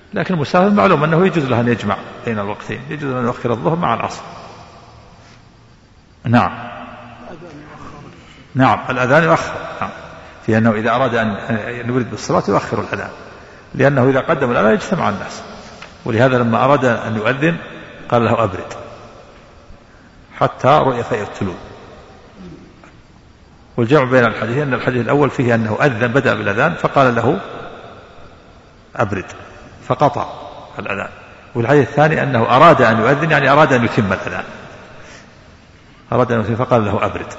لكن المسافر معلوم أنه يجوز له أن يجمع بين الوقتين، يجوز أن يؤخر الظهر مع العصر. نعم نعم الأذان يؤخر، نعم، في أنه إذا أراد أن يبرد بالصلاة يؤخر الأذان، لأنه إذا قدم الأذان يجتمع الناس. ولهذا لما أراد أن يؤذن قال له أبرد حتى رؤية يقتلون. والجمع بين الحديثين أن الحديث الأول فيه أنه أذن بدأ بالأذان فقال له أبرد فقطع الأذان، والحديث الثاني أنه أراد أن يؤذن يعني أراد أن يتم الأذان، أراد أن يتم فقال له أبرد،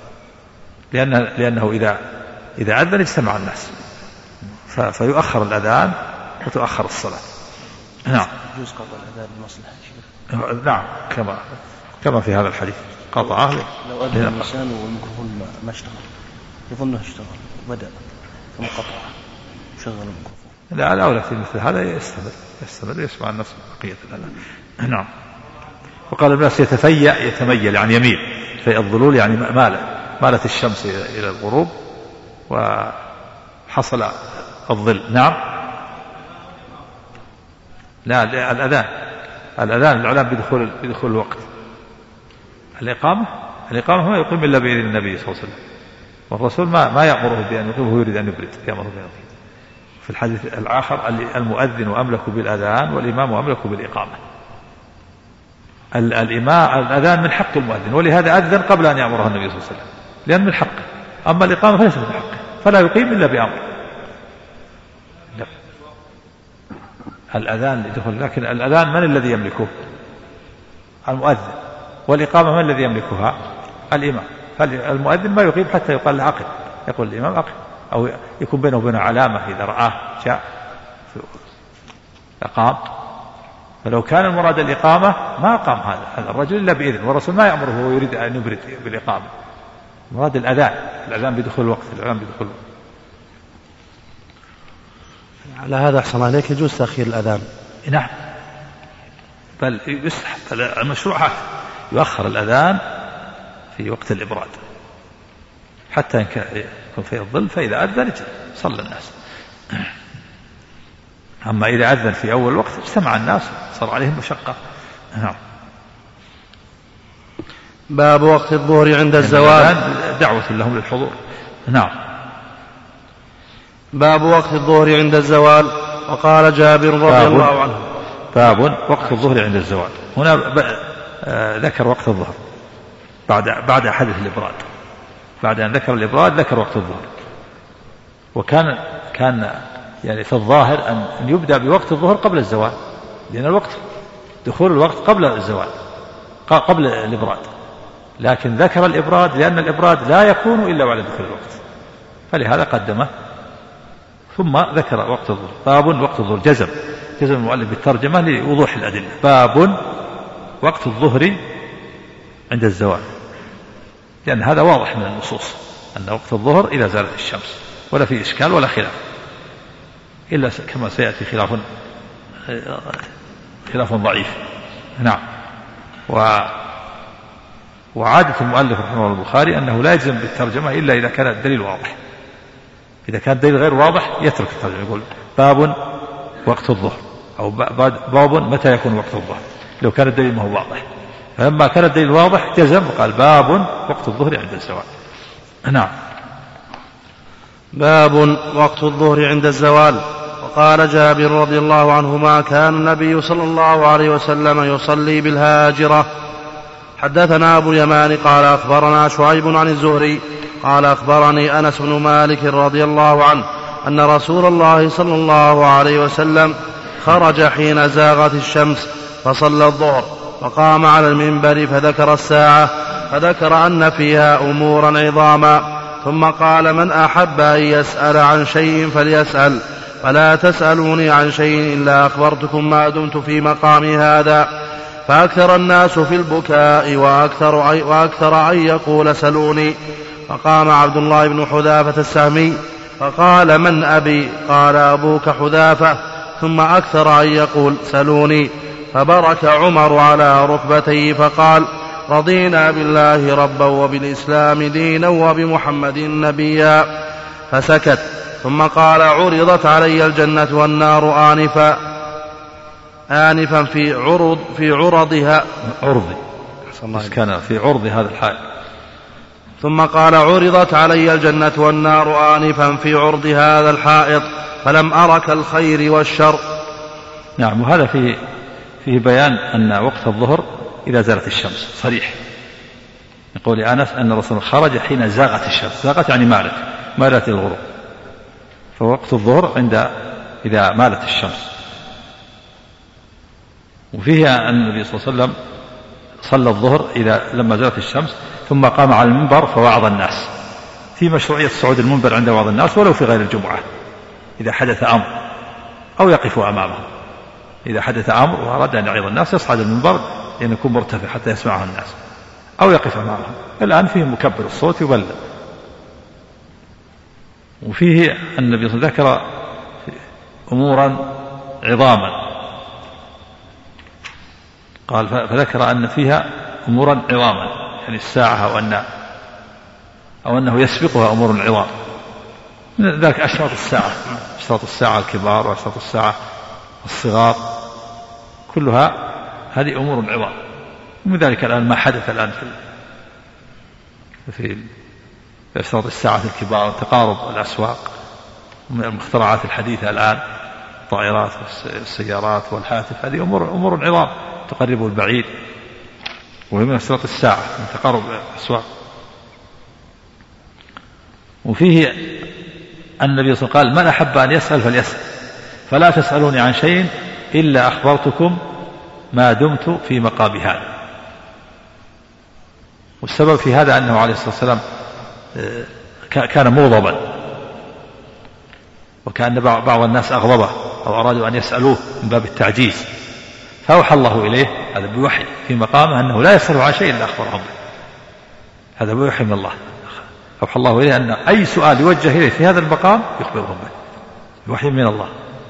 لأنه إذا أذن اجتمع الناس فيؤخر الأذان وتؤخر الصلاة. نعم يجوز قطع الأذان بمصلحة. نعم كما في هذا الحديث قطعه. لو أذن الإنسان والميكروفون ما اشتغل يظنه اشتغل بدأ ثم قطع شغل الميكروفون. لا الأولى في مثل هذا يستمر يسمع الناس بقية الأذان. نعم. وقال الناس يتميل يعني يميل في الظلول يعني مالت الشمس إلى الغروب وحصل الظل. نعم لا الأذان الإعلام بدخول الوقت. الإقامة ما يقيم إلا بإذن النبي صلى الله عليه وسلم، والرسول ما يأمره بأن يقيم وهو يريد أن يبرد، يأمره بأن يقيم. في الحديث الآخر المؤذن أملك بالأذان والإمام أملك بالإقامة. الأذان من حق المؤذن، ولهذا أذن قبل أن يأمره النبي صلى الله عليه وسلم لأن من حقه، أما الإقامة فليست من حقه فلا يقيم إلا بأمر. الأذان يدخل، لكن الأذان من الذي يملكه؟ المؤذن. والإقامة من الذي يملكها؟ الإمام. فالمؤذن ما يقيم حتى يقال له أقم، يقول الإمام أقم، أو يكون بينه وبينه علامة إذا رآه جاء أقام. فلو كان المراد الإقامة ما قام هذا الرجل إلا بإذن، والرسول ما يأمره وهو يريد أن يبرد بالإقامة. مراد الأذان بدخول الوقت. على هذا أحسن عليك يجوز تأخير الأذان. نعم بل يستحب المشروع يؤخر الأذان في وقت الإبراد حتى يكون في الظل، فإذا أذن صلى الناس. أما إذا أذن في أول الوقت اجتمع الناس صار عليهم مشقة. نعم. باب وقت الظهر عند الزوال، دعوة لهم للحضور. نعم. باب وقت الظهر عند الزوال. وقال جابر رضي الله عنه باب وقت الظهر عند الزوال. هنا ذكر وقت الظهر بعد حدث الإبراد، بعد أن ذكر الإبراد ذكر وقت الظهر. وكان يعني في الظاهر أن يبدأ بوقت الظهر قبل الزوال، لأن دخول الوقت قبل الزوال قبل الإبراد، لكن ذكر الإبراد لأن الإبراد لا يكون إلا بعد دخول الوقت، فلهذا قدمه ثم ذكر وقت الظهر. باب وقت الظهر جزم المؤلف بالترجمة لوضوح الأدلة. باب وقت الظهر عند الزوال، لأن هذا واضح من النصوص أن وقت الظهر إذا زالت الشمس، ولا في إشكال ولا خلاف، إلا كما سيأتي خلاف ضعيف. نعم. وعادة المؤلف رحمه الله البخاري أنه لا يجزم بالترجمة إلا إذا كان الدليل واضح. إذا كان الدليل غير واضح يترك الترجمة، يقول باب وقت الظهر أو باب متى يكون وقت الظهر لو كان الدليل ما هو واضح. فلما كان الدليل واضح جزم وقال باب وقت الظهر عند الزوال. نعم. باب وقت الظهر عند الزوال. وقال جابر رضي الله عنهما كان النبي صلى الله عليه وسلم يصلي بالهاجرة. حدثنا أبو اليمان قال أخبرنا شعيب عن الزهري قال أخبرني أنس بن مالك رضي الله عنه أن رسول الله صلى الله عليه وسلم خرج حين زاغت الشمس فصلى الظهر وقام على المنبر فذكر الساعة، فذكر أن فيها أمورا عظاما، ثم قال من أحب أن يسأل عن شيء فليسأل، فلا تسألوني عن شيء إلا أخبرتكم ما دمت في مقامي هذا. فأكثر الناس في البكاء وأكثر أن يقول سلوني. فقام عبد الله بن حذافة السهمي فقال من أبي؟ قال أبوك حذافة. ثم أكثر أن يقول سلوني. فبرك عمر على ركبتيه فقال رضينا بالله ربا وبالإسلام دينا وبمحمد نبيا. فسكت. ثم قال عرضت علي الجنة والنار آنفا. آنفا في عرضها كان في عرض هذا الحائط. ثم قال عرضت علي الجنة والنار آنفا في عرض هذا الحائط فلم أرك الخير والشر. نعم. وهذا فيه بيان أن وقت الظهر إذا زالت الشمس صريح. يقول أنس أن الرسول خرج حين زاغت الشمس. زاغت يعني مالت الغروب. فوقت الظهر إذا مالت الشمس. وفيه أن النبي صلى الله عليه وسلم صلى الظهر لما زالت الشمس ثم قام على المنبر فوعظ الناس. في مشروعية صعود المنبر عند وعظ الناس ولو في غير الجمعة إذا حدث أمر أو يقف أمامه. إذا حدث أمر وأراد أن يعظ الناس يصعد المنبر لأن يكون مرتفع حتى يسمعه الناس أو يقف أمامه. الآن فيه مكبر الصوت يبلغ. وفيه أن النبي صلى الله عليه وسلم ذكر أمورا عظاما. قال فذكر أن فيها أمورا عظاما يعني الساعة أو أنه يسبقها أمور عظام. ذلك أشراط الساعة الكبار وأشراط الساعة الصغار كلها هذه أمور عظام. ومن ذلك الآن ما حدث الآن في أشراط الساعة الكبار تقارب الأسواق من المخترعات الحديثة الآن الطائرات والسيارات والهاتف. هذه أمور عظام تقرب البعيد وهي من أشراط الساعة من تقارب الأسواق. وفيه أن النبي صلى الله عليه وسلم قال من أحب أن يسأل فليسأل فلا تسألوني عن شيء إلا أخبرتكم ما دمت في مقام هذا. والسبب في هذا أنه عليه الصلاة والسلام كان مغضبا وكأن بعض الناس أغضبه أو أرادوا أن يسألوه من باب التعجيز فأوحى الله إليه هذا بوحي في مقامه أنه لا يسأل عن شيء إلا أخبره به. هذا بوحي من الله. أوحى الله إليه أن أي سؤال يوجه إليه في هذا المقام يخبرهم به بوحي من الله.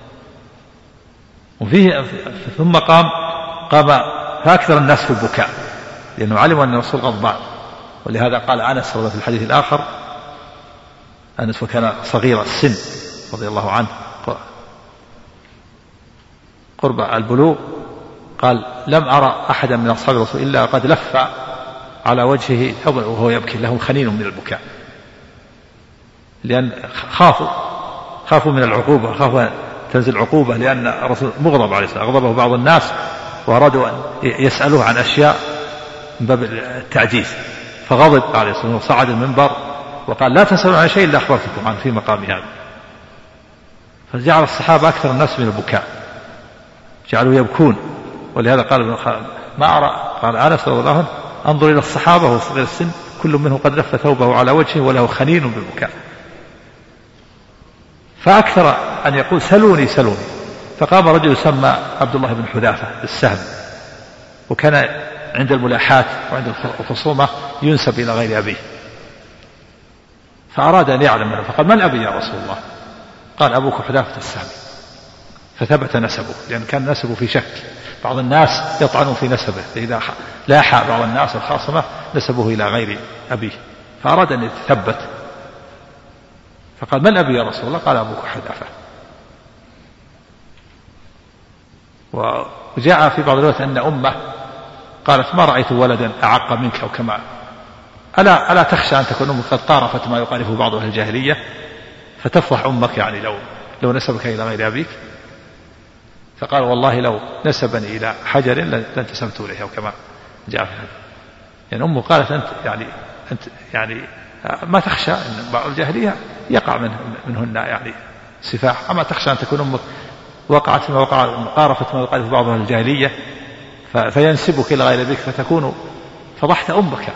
وفيه ثم قام فأكثر الناس في البكاء لأنه علم أن الرسول غضبان. ولهذا قال أنس في الحديث الآخر أنس وكان صغير السن رضي الله عنه قرب البلوغ قال لم أرى أحدا من أصحاب الرسول إلا قد لف على وجهه وهو يبكي له خنين من البكاء لأن خافوا من العقوبة خافوا تنزل عقوبة لأن الرسول مغضب عليه الصلاة والسلام. أغضبه بعض الناس وأرادوا أن يسألوه عن أشياء من باب التعجيز فغضب عليه الصلاة والسلام وصعد المنبر وقال لا تسألوا عن شيء إلا أخبرتكم عنه في مقام هذا. فجعل الصحابة أكثر الناس من البكاء جعلوا يبكون. ولهذا قال ابن ما أرى قال أنس رضي الله عنه أنظر إلى الصحابة وهو صغير السن كل منهم قد لف ثوبه على وجهه وله خنين بالبكاء. فأكثر أن يقول سلوني. فقام رجل يسمى عبد الله بن حذافة السهم وكان عند الملاحات وعند الخصومة ينسب إلى غير أبيه فأراد أن يعلم منه فقال من أبي يا رسول الله؟ قال أبوك حذافة السهم. فثبت نسبه لأن كان نسبه في شك. بعض الناس يطعنون في نسبه فإذا لاح بعض الناس الخاصمة نسبه إلى غير أبيه فأراد أن يتثبت فقال من أبي يا رسول الله؟ قال أبوك حذافة. وجاء في بعض الروايات أن أمه قالت ما رأيت ولدا أعق منك أو كما ألا تخشى أن تكون أمك قد قارفت ما يقارفه بعض أهل الجاهلية فتفرح أمك يعني لو نسبك إلى غير أبيك؟ فقال والله لو نسبني إلى حجر لانتسبت إليه أو كما جاء في هذا. يعني أمه قالت أنت يعني ما تخشى أن بعض الجاهلية يقع منهن يعني سفاح أما تخشى أن تكون أمك وقعت ما وقع قارفت ما يقارف بعض أهل الجاهلية فينسبك إلى غير أبيك فتكون فضحت أمك.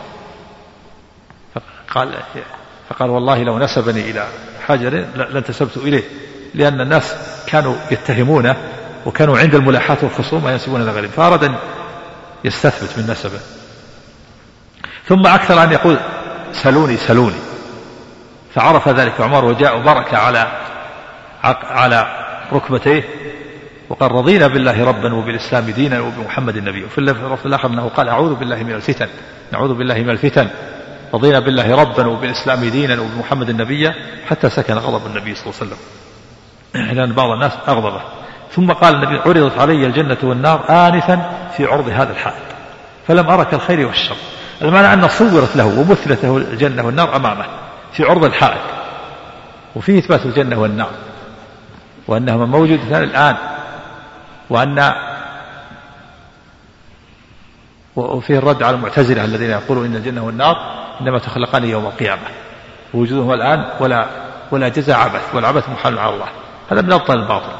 فقال والله لو نسبني إلى حجر لانتسبت إليه لأن الناس كانوا يتهمونه وكانوا عند الملاحات والخصومة ينسبون إلى غيره فأراد أن يستثبت من نسبه. ثم أكثر أن يقول سلوني فعرف ذلك عمر وجاء وبرك على ركبتيه وقال رضينا بالله ربا وبالإسلام دينا وبمحمد النبي. وفي اللفظ الآخر أنه قال أعوذ بالله من الفتن رضينا بالله ربا وبالإسلام دينا وبمحمد النبي حتى سكن غضب النبي صلى الله عليه وسلم لأن بعض الناس أغضبه. ثم قال النبي عرضت علي الجنة والنار آنفا في عرض هذا الحائط فلم أرى كالخير والشر. المعنى أن صورت له ومثلت له الجنة والنار أمامه في عرض الحائط، وفيه إثبات الجنة والنار وأنهما موجودتان الآن، وفيه الرد على المعتزلة الذين يقولون إن الجنة والنار إنما تخلقان يوم القيامة ووجودهما الآن ولا جزاء عبث، والعبث محال على الله. هذا من أبطال الباطل.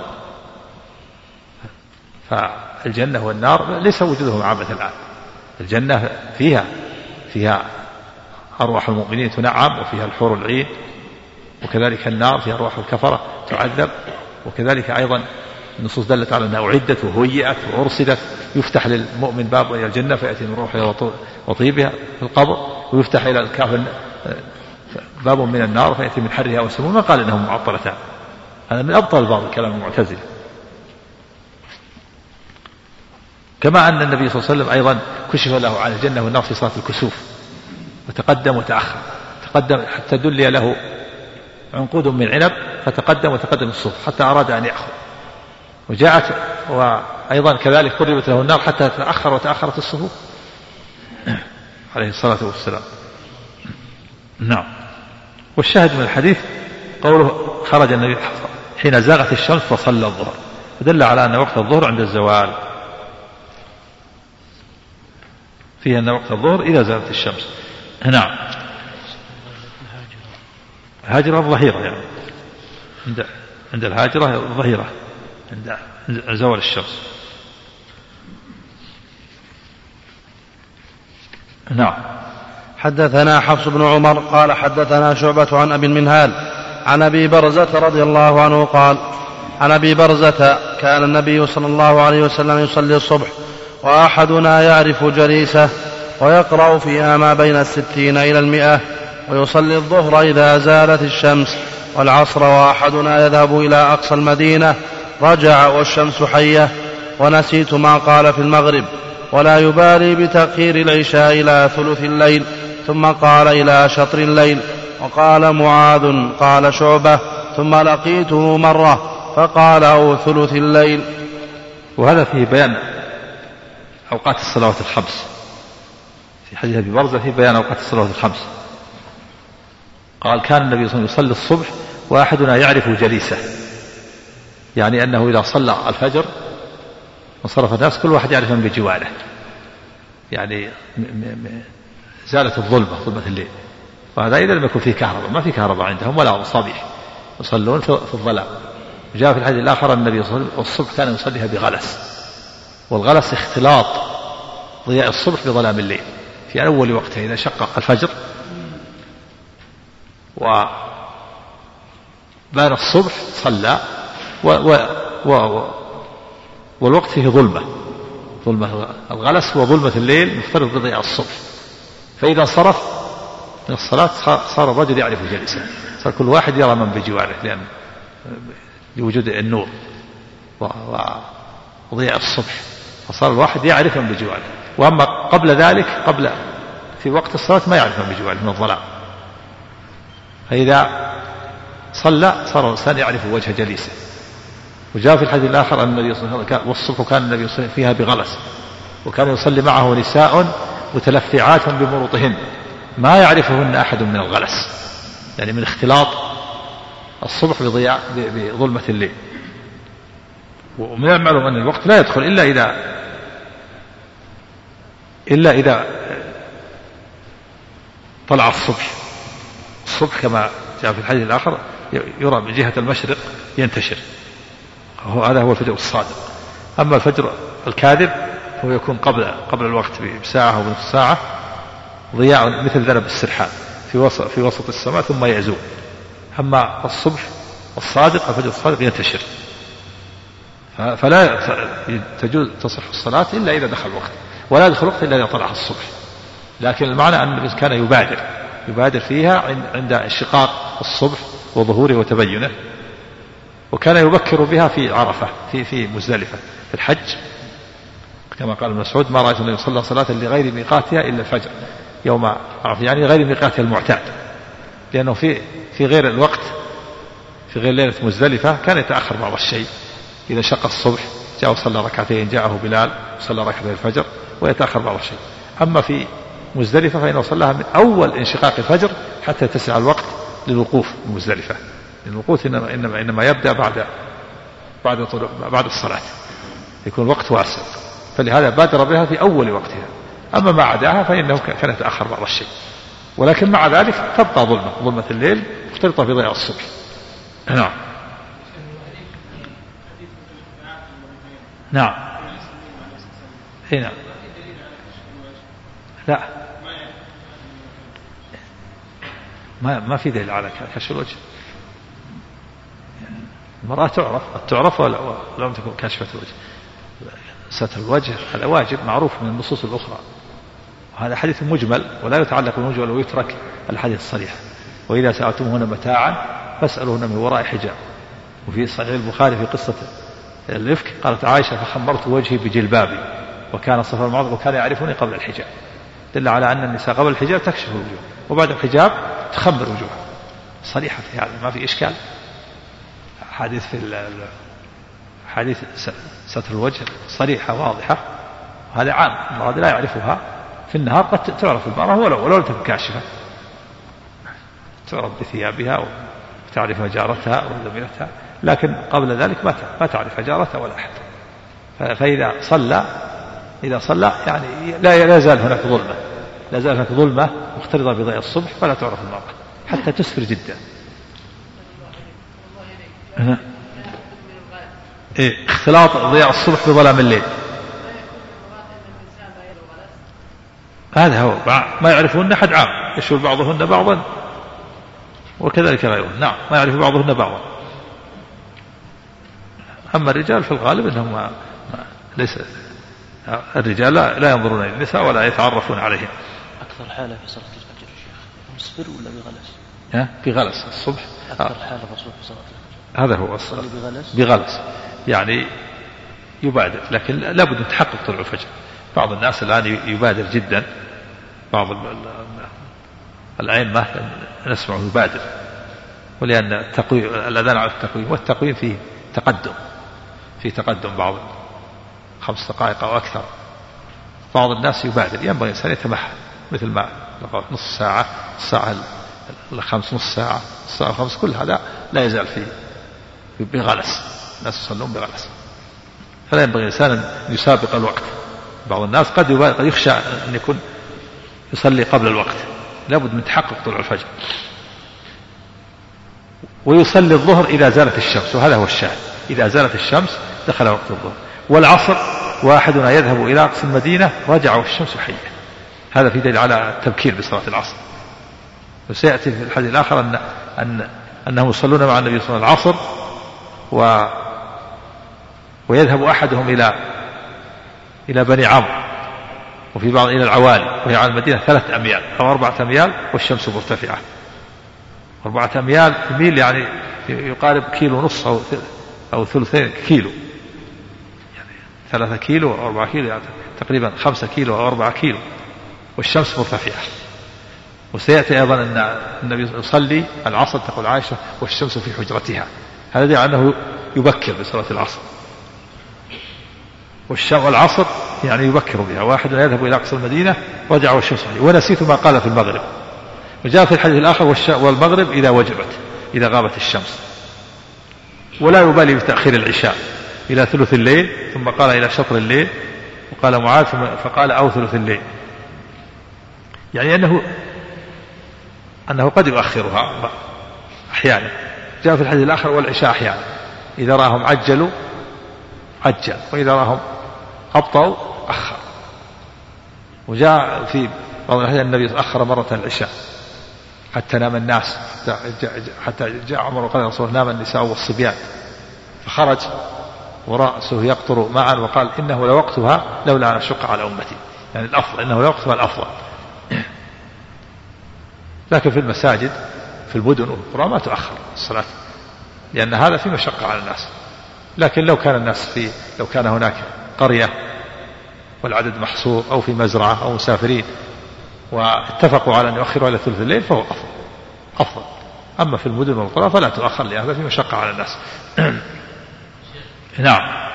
فالجنة والنار ليس وجودهما عبث الآن. الجنة فيها أرواح المؤمنين تنعم وفيها الحور العين، وكذلك النار فيها أرواح الكفرة تعذب، وكذلك أيضا النصوص دلت على أنها أعدت وهيئت وأرصدت. يفتح للمؤمن باب إلى الجنة فيأتي من روحها وطيبها في القبر، ويفتح إلى الكافر باب من النار فيأتي من حرها وسمومها. ما قال إنهم معطلتان. هذا من أبطل بعض الكلام المعتزلة. كما أن النبي صلى الله عليه وسلم أيضا كشف له عن الجنة والنار في صلاة الكسوف، وتقدم وتأخر. تقدم حتى دلي له عنقود من عنب فتقدم وتقدم الصف حتى أراد أن يأخذ، وجاءت وأيضا كذلك قربت له النار حتى تأخر وتأخرت الصفوف عليه الصلاة والسلام. نعم. والشاهد من الحديث قوله خرج النبي حين زاغت الشمس فصلى الظهر، ودل على أن وقت الظهر عند الزوال، فيه أن وقت الظهر إذا زالت الشمس. نعم. الهاجرة الظهيرة، يعني عند الهاجرة الظهيرة عند زوال الشمس. نعم. حدثنا حفص بن عمر قال حدثنا شعبة عن أبي المنهال عن أبي برزة رضي الله عنه قال عن أبي برزة كان النبي صلى الله عليه وسلم يصلي الصبح وأحدنا يعرف جليسه ويقرأ فيها ما بين 60 إلى 100، ويصلي الظهر إذا زالت الشمس والعصر، وأحدنا يذهب إلى أقصى المدينة رجع والشمس حية، ونسيت ما قال في المغرب، ولا يبالي بتأخير العشاء إلى ثلث الليل، ثم قال إلى شطر الليل. وقال معاذ قال شعبة ثم لقيته مرة فقال أو ثلث الليل. وهذا فيه بيان أوقات الصلوات الخمس. في حديث أبي برزة في بيان أوقات الصلوات الخمس. قال كان النبي صلى الله عليه وسلم يصلي الصبح وأحدنا يعرف جليسه، يعني أنه إذا صلى الفجر وصرف الناس كل واحد يعرف من بجواره، يعني زالت ظلمة الليل. وهذا إذا لم يكن فيه كهرباء، ما في كهرباء عندهم ولا مصابيح، يصلون في الظلام. جاء في الحديث الآخر النبي صلى الله عليه وسلم الصبح كان يصليها بغلس، والغلس اختلاط ضياء الصبح بظلام الليل في أول وقته إذا شقق الفجر وبان الصبح صلى والوقت فيه ظلمة الغلس وظلمة الليل مختلط بضياء الصبح. فإذا صرف من الصلاة صار الرجل يعرف جلسه، صار كل واحد يرى من بجواره لأن لوجود النور وضياء الصبح، فصار الواحد يعرف من بجواره. وأما قبل ذلك في وقت الصلاة ما يعرف من بجواره من الظلام. فإذا صلى صار الإنسان يعرف وجه جليسه. وجاء في الحديث الآخر أن النبي صلى الله عليه وسلم والصبح كان النبي صلى الله عليه وسلم فيها بغلس، وكان يصلي معه نساء متلفعات بمروطهن ما يعرفهن أحد من الغلس، يعني من اختلاط الصبح بظلمة الليل. ومن المعلوم أن الوقت لا يدخل إلا إذا طلع الصبح كما جاء في الحديث الآخر يرى من جهة المشرق ينتشر، هذا هو الفجر الصادق. أما الفجر الكاذب هو يكون قبل الوقت بساعة أو بنصف ساعة، ضياء مثل ذنب السرحان في وسط السماء ثم يزول. أما الصبح الصادق الفجر الصادق ينتشر، فلا تجوز تصح الصلاة إلا إذا دخل الوقت، ولا يدخل الوقت إلا إذا طلع الصبح. لكن المعنى أن كان يبادر فيها عند انشقاق الصبح وظهوره وتبينه، وكان يبكر بها في عرفة في مزدلفة في الحج، كما قال ابن مسعود ما رأيت أن يصلى صلاة لغير ميقاتها إلا الفجر يوم عرفة، يعني غير ميقاتها المعتاد، لأنه في غير الوقت في غير ليلة مزدلفة كان يتأخر بعض الشيء إذا شق الصبح جاء وصلى ركعتين، جاءه بلال صلى ركعتين الفجر ويتأخر بعض الشيء. أما في مزدلفة فإنه صلاها من أول انشقاق الفجر حتى يتسع الوقت للوقوف بمزدلفة. الوقوف إنما يبدأ بعد الصلاة، يكون الوقت واسع، فلهذا بادر بها في أول وقتها. أما ما عداها فإنه كان يتأخر بعض الشيء، ولكن مع ذلك تبقى ظلمة الليل مختلطة بضياء الصبح. نعم. نعم. هنا لا، ما في دليل على كشف الوجه. المرأة تعرف ولا لم تكن كشفة الوجه. ستر الوجه هذا واجب معروف من النصوص الأخرى، وهذا حديث مجمل ولا يتعلق بالمجمل ويترك الحديث الصريح. وإذا سألتموهن متاعا فاسألوهن من وراء حجاب. وفي صحيح البخاري في قصة الإفك قالت عائشة فخمرت وجهي بجلبابي وكان صفر المعظم وكان يعرفني قبل الحجاب. دل على أن النساء قبل الحجاب تكشف الوجوه وبعد الحجاب تخمر وجوهها، صريحة في هذا ما في إشكال. حديث ستر الوجه صريحة واضحة، وهذا عام، المرأة لا يعرفها في النهار قد تعرف المرأة ولو لم تكن كاشفة، تعرف بثيابها وتعرف جارتها وزميلتها، لكن قبل ذلك ما تعرف جارتها ولا أحد. فإذا صلى يعني لا يزال هناك ظلمة مختلطة بضياء الصبح فلا تعرف المرأة حتى تسفر جدا. اختلاط ضياء الصبح بظلام الليل هذا هو ما يعرفهن أحد عام، يشوف بعضهن بعضا وكذلك غيرهن. نعم، ما يعرف بعضهن بعضا. أما الرجال في الغالب أنهم ليس الرجال لا ينظرون إلى النساء ولا يتعرفون عليهم. أكثر حالة في صلاة الفجر يا شيخ مصفر ولا بغلس؟ بغلس الصبح أكثر حالة الرسول في صلاة الفجر هذا هو الصلاة بغلس، يعني يبادر، لكن لابد من تحقق طلوع الفجر. بعض الناس الآن يبادر جدا، بعض الأئمة نسمع يبادر، ولأن الأذان على التقويم، والتقويم فيه تقدم بعض 5 دقائق أو أكثر. بعض الناس يبادر، ينبغي الإنسان يتمهل، مثل ما نصف ساعة، الساعة الخمس، نصف ساعة، الساعة 5، كل هذا لا يزال فيه بغلس، الناس يصلون بغلس، فلا ينبغي الإنسان أن يسابق الوقت. بعض الناس قد يخشى أن يكون يصلي قبل الوقت، لابد من تحقق طلوع الفجر. ويصلي الظهر إذا زالت الشمس، وهذا هو الشاهد، إذا زالت الشمس دخل وقت الظهر. والعصر واحدنا يذهب إلى أقصى المدينة رجع والشمس حية، هذا في دليل على التبكير بصلاة العصر. وسيأتي في الحديث الآخر أنهم يصلون مع النبي صلى الله عليه وسلم العصر ويذهب أحدهم إلى بني عمرو، وفي بعض إلى العوالي، وهي على المدينة 3 أميال أو 4 أميال والشمس مرتفعة. 4 أميال ميل يعني يقارب 1.5 كيلو أو 3 كيلو، يعني 3 كيلو أو 4 كيلو، يعني تقريبا 5 كيلو أو 4 كيلو، والشمس مرتفعة. وسيأتي أيضا أن النبي يصلي العصر، تقول عائشة، والشمس في حجرتها، هذا دليل أنه يبكر بصلاة العصر. والعصر يعني يبكر بها، واحد يذهب إلى أقصى المدينة رجع والشمس حية. ونسيت ما قال في المغرب، وجاء في الحديث الآخر والمغرب إذا وجبت، إذا غابت الشمس. ولا يبالي بتأخير العشاء إلى ثلث الليل، ثم قال إلى شطر الليل، وقال معاذ فقال أو ثلث الليل، يعني أنه قد يؤخرها أحيانا. جاء في الحديث الآخر والعشاء أحيانا، إذا راهم عجل وإذا راهم أبطأوا أخر. وجاء في بعض الأحيان النبي أخر مرة العشاء حتى نام الناس، حتى جاء عمر وقال رسول الله نام النساء والصبيان، فخرج ورأسه يقطر معا وقال إنه لوقتها لولا أن أشق على أمتي، يعني الأفضل، إنه لوقتها الأفضل. لكن في المساجد في المدن والقرى ما تؤخر الصلاة، لأن هذا في مشقة على الناس. لكن لو كان هناك قرية والعدد محصور، أو في مزرعة أو مسافرين، واتفقوا على أن يؤخروا إلى ثلث الليل، فهو أفضل. أما في المدن والقرى فلا تؤخر، لأن هذا في مشقة على الناس. نعم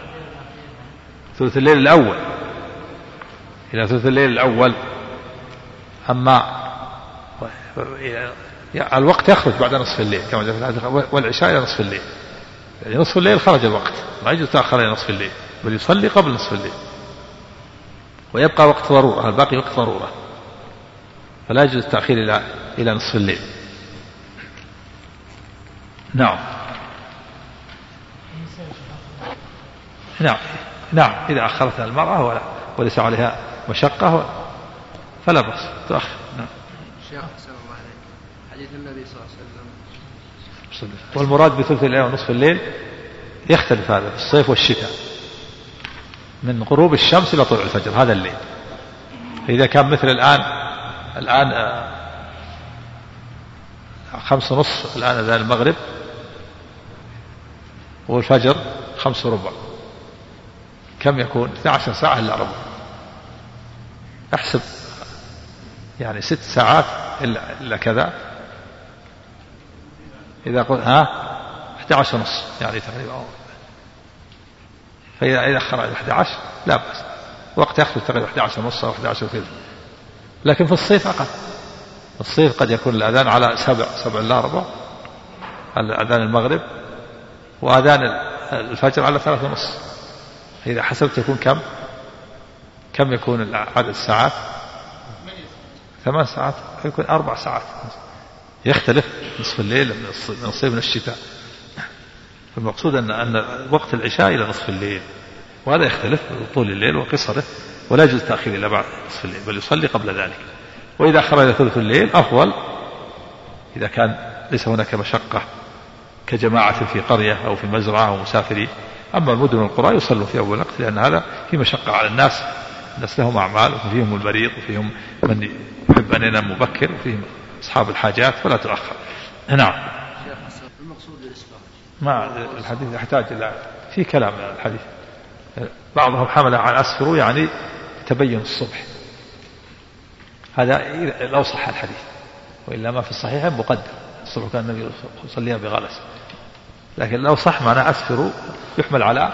ثلث الليل الأول، إلى ثلث الليل الأول. أما الوقت يخرج بعد نصف الليل كما جاء في الحديث، والعشاء إلى نصف الليل، يعني نصف الليل خرج الوقت، ما يجوز تأخر إلى نصف الليل، بل يصلي قبل نصف الليل، ويبقى وقت ضرورة، الباقي وقت ضرورة، فلا يجوز التأخير إلى نصف الليل. نعم نعم إذا أخرتها المرأة وليس عليها مشقة فلا بأس تؤخر. نعم. شيخ أحسن الله عليك، حديث النبي صلى الله عليه وسلم. والمراد بثلث الليل ونصف الليل يختلف هذا في الصيف والشتاء، من غروب الشمس إلى طلوع الفجر هذا الليل. فإذا كان مثل الآن 5:30 الآن أذان المغرب، والفجر 5:15، كم يكون؟ 12 ساعة إلا ربع. أحسب يعني 6 ساعات إلا كذا، إذا قلت 11:30 يعني تقريبا. فإذا أخر إلى 11 لا بأس، وقت يخرج تقريبا 11:30 أو 11:30. لكن في الصيف أقل، في الصيف قد يكون الأذان على 7 إلا ربع، الأذان المغرب، وأذان الفجر على 3:30. إذا حسبت يكون كم يكون عدد الساعات؟ 8 ساعات، يكون 4 ساعات. يختلف نصف الليل من الصيف من الشتاء. فالمقصود أن وقت العشاء إلى نصف الليل، وهذا يختلف طول الليل وقصره، ولا يجوز التأخير إلى بعد نصف الليل، بل يصلي قبل ذلك. وإذا أخر إلى ثلث الليل أفضل، إذا كان ليس هناك مشقة كجماعة في قرية أو في مزرعة أو مسافرين. أما المدن والقرى يصلوا في أول وقت، لأن هذا في مشقة على الناس لهم أعمال، وفيهم المريض، وفيهم من يحب أن ينام مبكر، وفيهم أصحاب الحاجات، فلا تؤخر. نعم. المقصود بالإسباغ ما الحديث يحتاج إلى في كلام الحديث. بعضهم حمل على أسفر يعني تبين الصبح، هذا لو صح الحديث، وإلا ما في الصحيح مقدم الصبح كان النبي يصليها بغلس. لكن لو صح معنى أسفر يحمل على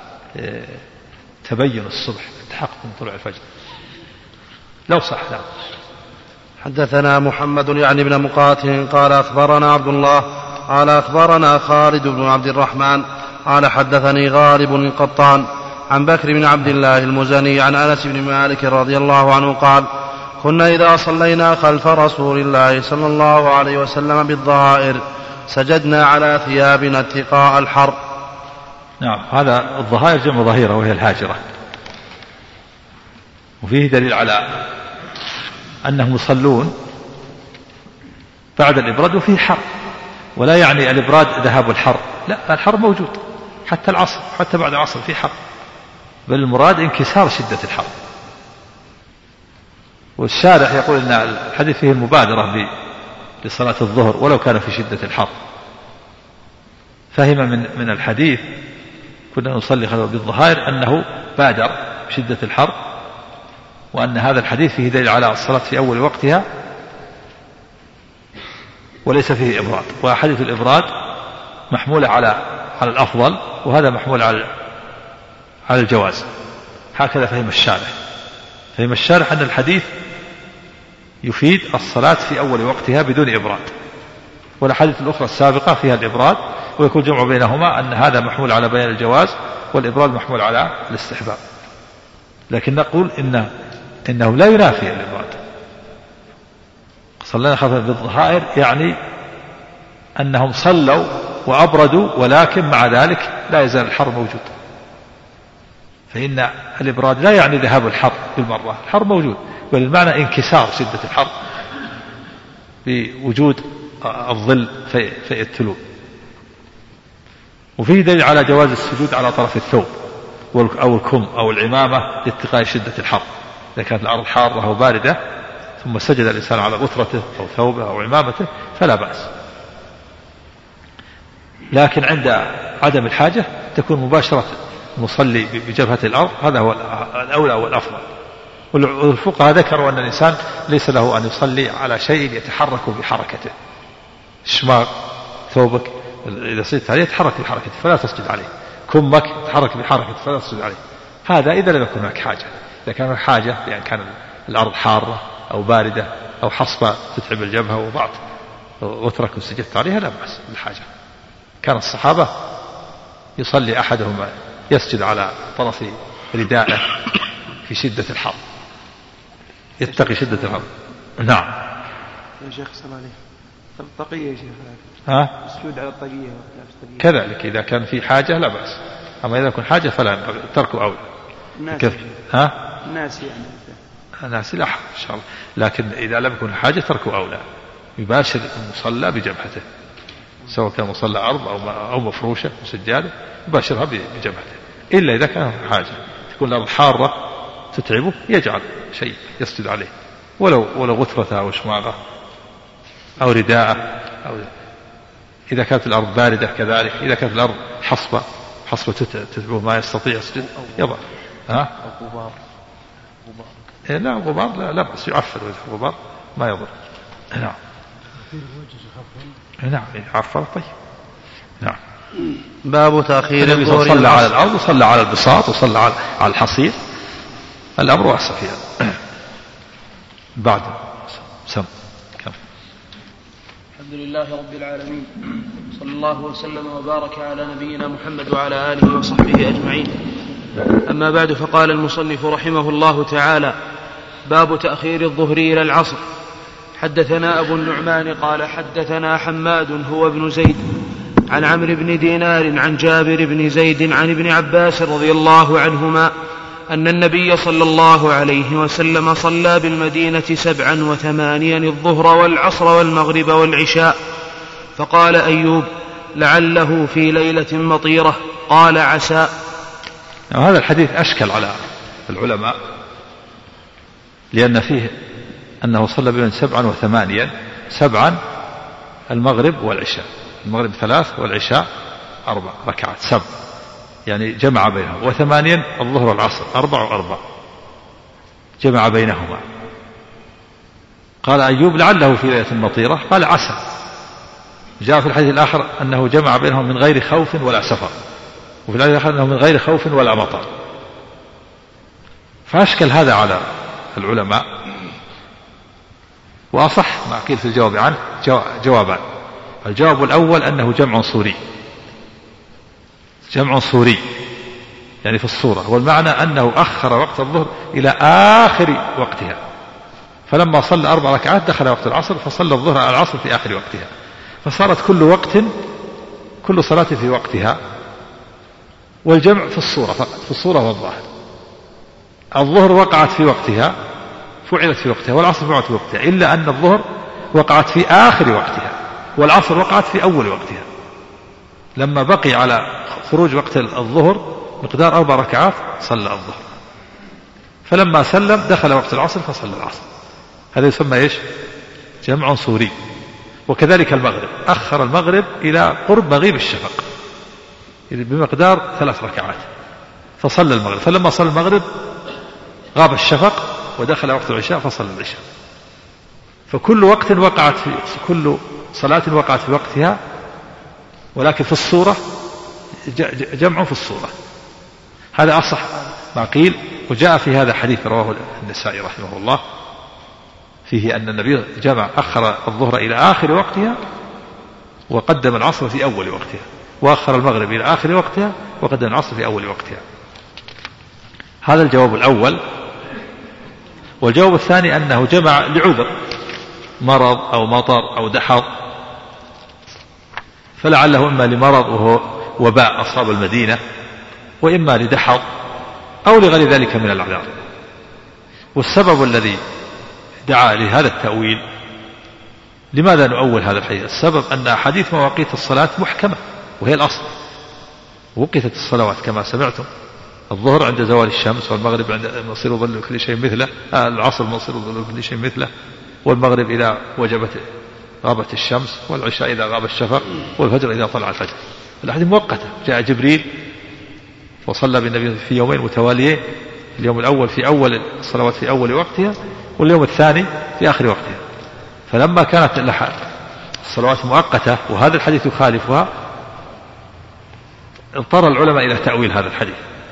تبين الصبح، التحقق من طلوع الفجر، لو صح. نعم. حدثنا محمد يعني بن مقاتل قال أخبرنا عبد الله قال أخبرنا خالد بن عبد الرحمن قال حدثني غالب القطان عن بكر بن عبد الله المزني عن أنس بن مالك رضي الله عنه قال كنا إذا صلينا خلف رسول الله صلى الله عليه وسلم بالظهائر سجدنا على ثيابنا اتقاء الحر. نعم. هذا الظهائر جمع ظهيرة وهي الهاجرة، وفيه دليل على أنهم يصلون بعد الإبراد وفيه حر، ولا يعني الإبراد ذهاب الحر، لا، الحر موجود حتى العصر، حتى بعد العصر في حر، بل المراد انكسار شدة الحر. والشارح يقول أن الحديث فيه المبادرة لصلاة الظهر ولو كان في شدة الحر، فهم من الحديث كنا نصلي خلف بالظهائر أنه بادر بشدة الحر، وأن هذا الحديث فيه دليل على الصلاة في أول وقتها وليس فيه إبراد. وحديث الإبراد محمولة على الأفضل، وهذا محمول على الجواز. هكذا فهم الشارح. فهم الشارح أن الحديث يفيد الصلاة في أول وقتها بدون إبراد، والأحاديث الأخرى السابقة فيها الإبراد، ويكون جمع بينهما أن هذا محمول على بيان الجواز والإبراد محمول على الاستحباب. لكن نقول إنه لا ينافي الإبراد. صلينا خلفا بالظهائر يعني أنهم صلوا وأبردوا، ولكن مع ذلك لا يزال الحر موجود. فإن الإبراد لا يعني ذهاب الحر بالمرة، الحر موجود، بل المعنى انكسار شدة الحر بوجود الظل في التلو. وفيه دليل على جواز السجود على طرف الثوب أو الكم أو العمامة لاتقاء شدة الحر. إذا كانت الأرض حارة أو باردة ثم سجد الإنسان على غترته أو ثوبه أو عمامته فلا بأس. لكن عند عدم الحاجة تكون مباشرة المصلي بجبهة الأرض، هذا هو الأولى والأفضل. والفقهاء ذكروا أن الإنسان ليس له أن يصلي على شيء يتحرك بحركته. شماغ ثوبك إذا صليت عليه يتحرك بحركته فلا تسجد عليه، كمك تحرك بحركة فلا تسجد عليه. هذا إذا لم يكن هناك حاجة. إذا كان هناك حاجة يعني كان الأرض حارة أو باردة أو حصبة تتعب الجبهة وضعت وترك وسجدت عليها لا بأس بالحاجة. كان الصحابة يصلي أحدهم يسجد على طرف ردائه في شدة الحر يتقي شدة الحر. نعم يا شيخ سلام عليك. الطاقية يا شيخ السجود على الطاقية كذلك إذا كان في حاجة لا بأس. أما إذا كن حاجة فلا تركه أولى. الناس يعني الناس لا إن شاء الله. لكن إذا لم يكن حاجة تركه أولى. يباشر المصلى بجبهته سواء كان مصلى أرض أو مفروشة مسجادة يباشرها بجبهته. إلا إذا كان حاجة تكون الأرض حارة تتعبه يجعل شيء يسجد عليه ولو غترته أو شماغه أو رداءه أو إذا كانت الأرض باردة كذلك. إذا كانت الأرض حصبة تتعبه ما يستطيع يسجد يضع غبار لا غبار لا بس يعفر غبار ما يضر. نعم عفر طيب. نعم. باب تأخير الظهر. صلى على الأرض وصلى على البساط وصلى على الحصير. الأمر واسع فيها. بعد سم كم. الحمد لله رب العالمين صلى الله وسلم وبارك على نبينا محمد وعلى آله وصحبه أجمعين. أما بعد فقال المصنف رحمه الله تعالى باب تأخير الظهر إلى العصر. حدثنا أبو النعمان قال حدثنا حماد هو ابن زيد عن عمرو بن دينار عن جابر بن زيد عن ابن عباس رضي الله عنهما أن النبي صلى الله عليه وسلم صلى بالمدينة 87 الظهر والعصر والمغرب والعشاء. فقال أيوب لعله في ليلة مطيرة قال عسى. هذا الحديث أشكل على العلماء لأن فيه أنه صلى بين 7 و8 7 المغرب والعشاء. المغرب 3 والعشاء 4 ركعات 7 يعني جمع بينهم. و8 الظهر والعصر 4 و4 جمع بينهما. قال أيوب لعله في ليلة مطيرة قال عسى. جاء في الحديث الآخر أنه جمع بينهم من غير خوف ولا سفر. وفي الحديث الآخر أنه من غير خوف ولا مطر. فأشكل هذا على العلماء. وأصح ما قيل في الجواب عنه جوابان. الجواب الأول أنه جمع صوري يعني في الصورة. والمعنى أنه أخر وقت الظهر إلى آخر وقتها. فلما صلى 4 ركعات دخل وقت العصر فصلى الظهر على العصر في آخر وقتها. فصارت كل صلاة في وقتها. والجمع في الصورة والظاهر. الظهر وقعت في وقتها فعلت في وقتها والعصر فعلت في وقتها. إلا أن الظهر وقعت في آخر وقتها والعصر وقعت في أول وقتها. لما بقي على خروج وقت الظهر مقدار 4 ركعات صلى الظهر. فلما سلم دخل وقت العصر فصلى العصر. هذا يسمى جمع صوري. وكذلك المغرب أخر المغرب إلى قرب مغيب الشفق بمقدار 3 ركعات فصلى المغرب. فلما صلى المغرب غاب الشفق ودخل وقت العشاء فصلى العشاء. فكل كل صلاة وقعت في وقتها ولكن في الصورة جمع في الصورة. هذا أصح ما قيل. وجاء في هذا حديث رواه النسائي رحمه الله فيه أن النبي أخر الظهر إلى آخر وقتها وقدم العصر في أول وقتها وأخر المغرب إلى آخر وقتها وقدم العصر في أول وقتها. هذا الجواب الأول. والجواب الثاني أنه جمع لعذر مرض أو مطر أو دحر. فلعله إما لمرض وهو وباء أصاب المدينة وإما لدحر أو لغير ذلك من الأعذار. والسبب الذي دعا لهذا التأويل لماذا نؤول هذا الحديث؟ السبب أن أحاديث مواقيت الصلاة محكمة وهي الأصل. وقتت الصلوات كما سمعتم الظهر عند زوال الشمس والمغرب عند مصير ظل كل شيء مثله العصر مصير ظل كل شيء مثله والمغرب إذا غابت الشمس والعشاء إذا غاب الشفق والفجر إذا طلع الفجر. الأحاديث مؤقتة. جاء جبريل وصلى بالنبي في يومين متواليين. اليوم الأول في أول الصلوات في أول وقتها واليوم الثاني في آخر وقتها. فلما كانت الصلوات مؤقتة وهذا الحديث يخالفها اضطر العلماء إلى تأويل هذا الحديث.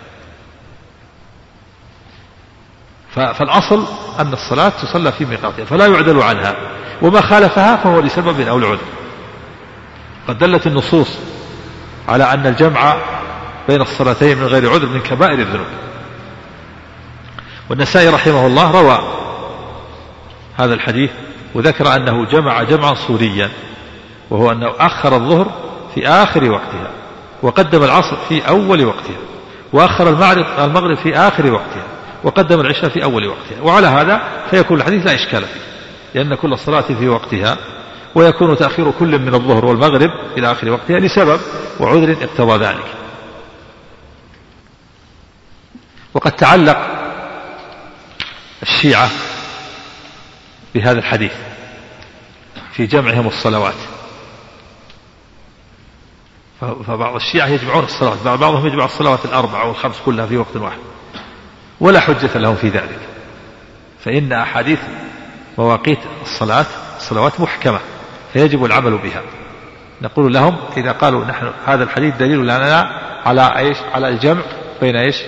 فالأصل أن الصلاة تصلى في ميقاتها فلا يعدل عنها، وما خالفها فهو لسبب أو لعذر. قد دلت النصوص على أن الجمع بين الصلاتين من غير عذر من كبائر الذنوب. والنسائي رحمه الله روى هذا الحديث وذكر أنه جمع جمعا صوريا، وهو أنه أخر الظهر في آخر وقتها وقدم العصر في أول وقتها، وأخر المغرب في آخر وقتها، وقدم العشاء في أول وقتها. وعلى هذا فيكون الحديث لا إشكال فيه، لأن كل صلاة في وقتها، ويكون تأخير كل من الظهر والمغرب إلى آخر وقتها لسبب وعذر اقتضى ذلك. وقد تعلق الشيعة بهذا الحديث في جمعهم الصلوات، فبعض الشيعة يجمعون الصلوات، بعضهم يجمع الصلوات الأربع والخمس كلها في وقت واحد، ولا حجة لهم في ذلك، فإن أحاديث مواقيت الصلوات محكمة فيجب العمل بها. نقول لهم إذا قالوا نحن هذا الحديث دليل لنا على إيش؟ على الجمع بين إيش؟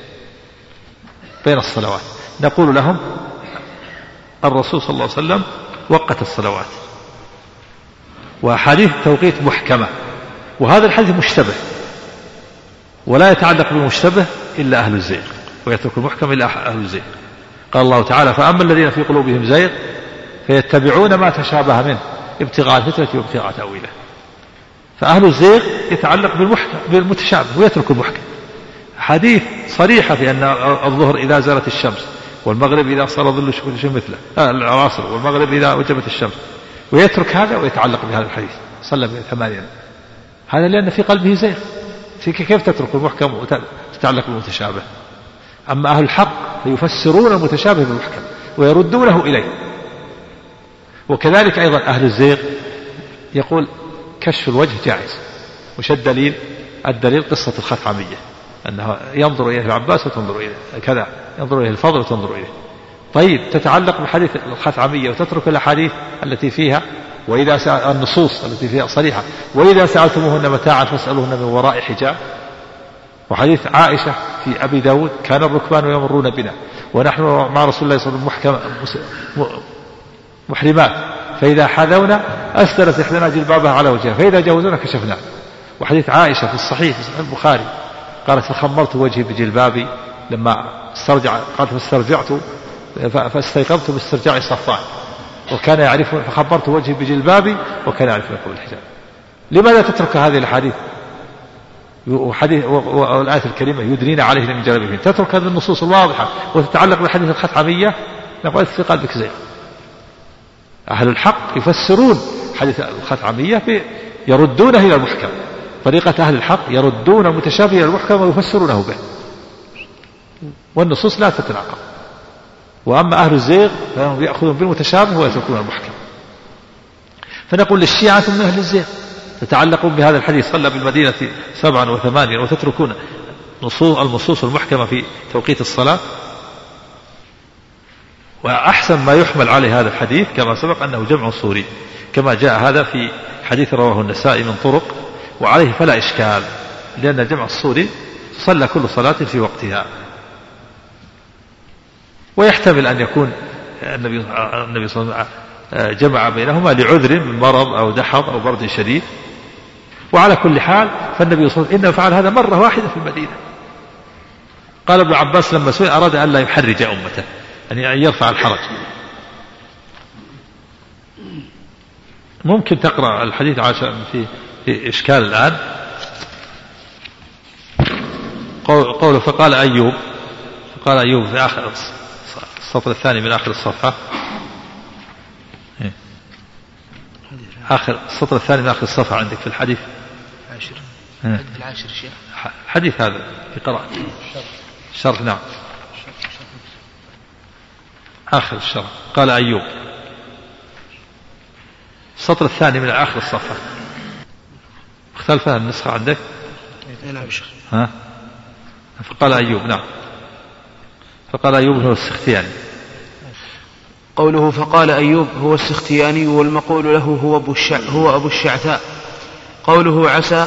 بين الصلوات. نقول لهم الرسول صلى الله عليه وسلم وقت الصلوات، وأحاديث التوقيت محكمة، وهذا الحديث مشتبه، ولا يتعلق بالمشتبه إلا أهل الزيغ، ويترك المحكم إلا أهل الزيغ. قال الله تعالى: فأما الذين في قلوبهم زيغ فيتبعون ما تشابه منه ابتغاء الفتنة وابتغاء تأويله. فأهل الزيغ يتعلق بالمتشابه ويترك المحكم. حديث صريحة في أن الظهر إذا زالت الشمس، والمغرب إذا صار ظل شبه مثله، العصر والمغرب إذا وجبت الشمس، ويترك هذا ويتعلق بهذا الحديث صلى ثمانيا. هذا لأن في قلبه زيغ. كيف تترك المحكم وتتعلق بالمتشابه؟ أما أهل الحق فيفسرون المتشابه بالمحكم ويردونه إليه. وكذلك أيضا أهل الزيغ يقول كشف الوجه جائز. وش الدليل؟ الدليل قصة الخثعمية، أنه ينظر إليه العباس وتنظر إليه كذا، ينظر إليه الفضل وتنظر إليه. طيب تتعلق بحديث الخثعمية وتترك الأحاديث التي فيها، وإذا النصوص التي فيها صريحة: وإذا سألتموهن متاعا فاسألوهن من وراء حجاب. وحديث عائشة في أبي داود: كان الركبان يمرون بنا ونحن مع رسول الله صلى الله عليه وسلم محرمات، فإذا حذونا أسدلت إحدانا جلبابها على وجهها، فإذا جاوزونا كشفنا. وحديث عائشة في الصحيح في البخاري قالت: فخمرت وجهي بجلبابي لما استرجع، قالت: فاسترجعت فاستيقظت باسترجاع صفان وكان يعرفون، فخبرت وجهي بجلبابي وكان يعرفون قبل الحجاب. لماذا تترك هذه الحديث والآية الكريمة يدنين عليهن من جلابيبهن؟ تترك هذه النصوص الواضحة وتتعلق بحديث الخثعمية؟ نقول في قلبك زيغ. أهل الحق يفسرون حديث الخثعمية يردونه إلى المحكم. طريقة أهل الحق يردون المتشابه إلى المحكم ويفسرونه به، والنصوص لا تتناقض. وأما أهل الزيغ فهم يأخذون بالمتشابه ويتركون المحكم. فنقول للشيعة من أهل الزيغ تتعلقون بهذا الحديث: صلى بالمدينة 7 و8، وتتركون النصوص المحكمة في توقيت الصلاة. وأحسن ما يحمل عليه هذا الحديث كما سبق أنه جمع صوري، كما جاء هذا في حديث رواه النسائي من طرق، وعليه فلا إشكال، لأن الجمع الصوري صلى كل صلاة في وقتها. ويحتمل أن يكون النبي صلى الله عليه وسلم جمع بينهما لعذر من مرض أو دحض أو برد شديد. وعلى كل حال فالنبي صلى الله عليه وسلم إنه فعل هذا مرة واحدة في المدينة. قال ابن عباس لما سئل أراد أن لا يحرج أمته، يعني أن يرفع الحرج. ممكن تقرأ الحديث عشان في إشكال الآن. قوله: فقال أيوب في آخر السطر الثاني من آخر الصفحة، آخر السطر الثاني من آخر الصفحة عندك في الحديث العاشر شيخ، حديث هذا في قراءة الشرح. نعم، آخر الشرح. قال أيوب، السطر الثاني من آخر الصفحة. اختلفها النسخة عندك؟ نعم شيخ. فقال أيوب. نعم، فقال أيوب هو السختياني. قوله فقال أيوب هو السختياني، والمقول له هو أبو الشعثاء. قوله عسى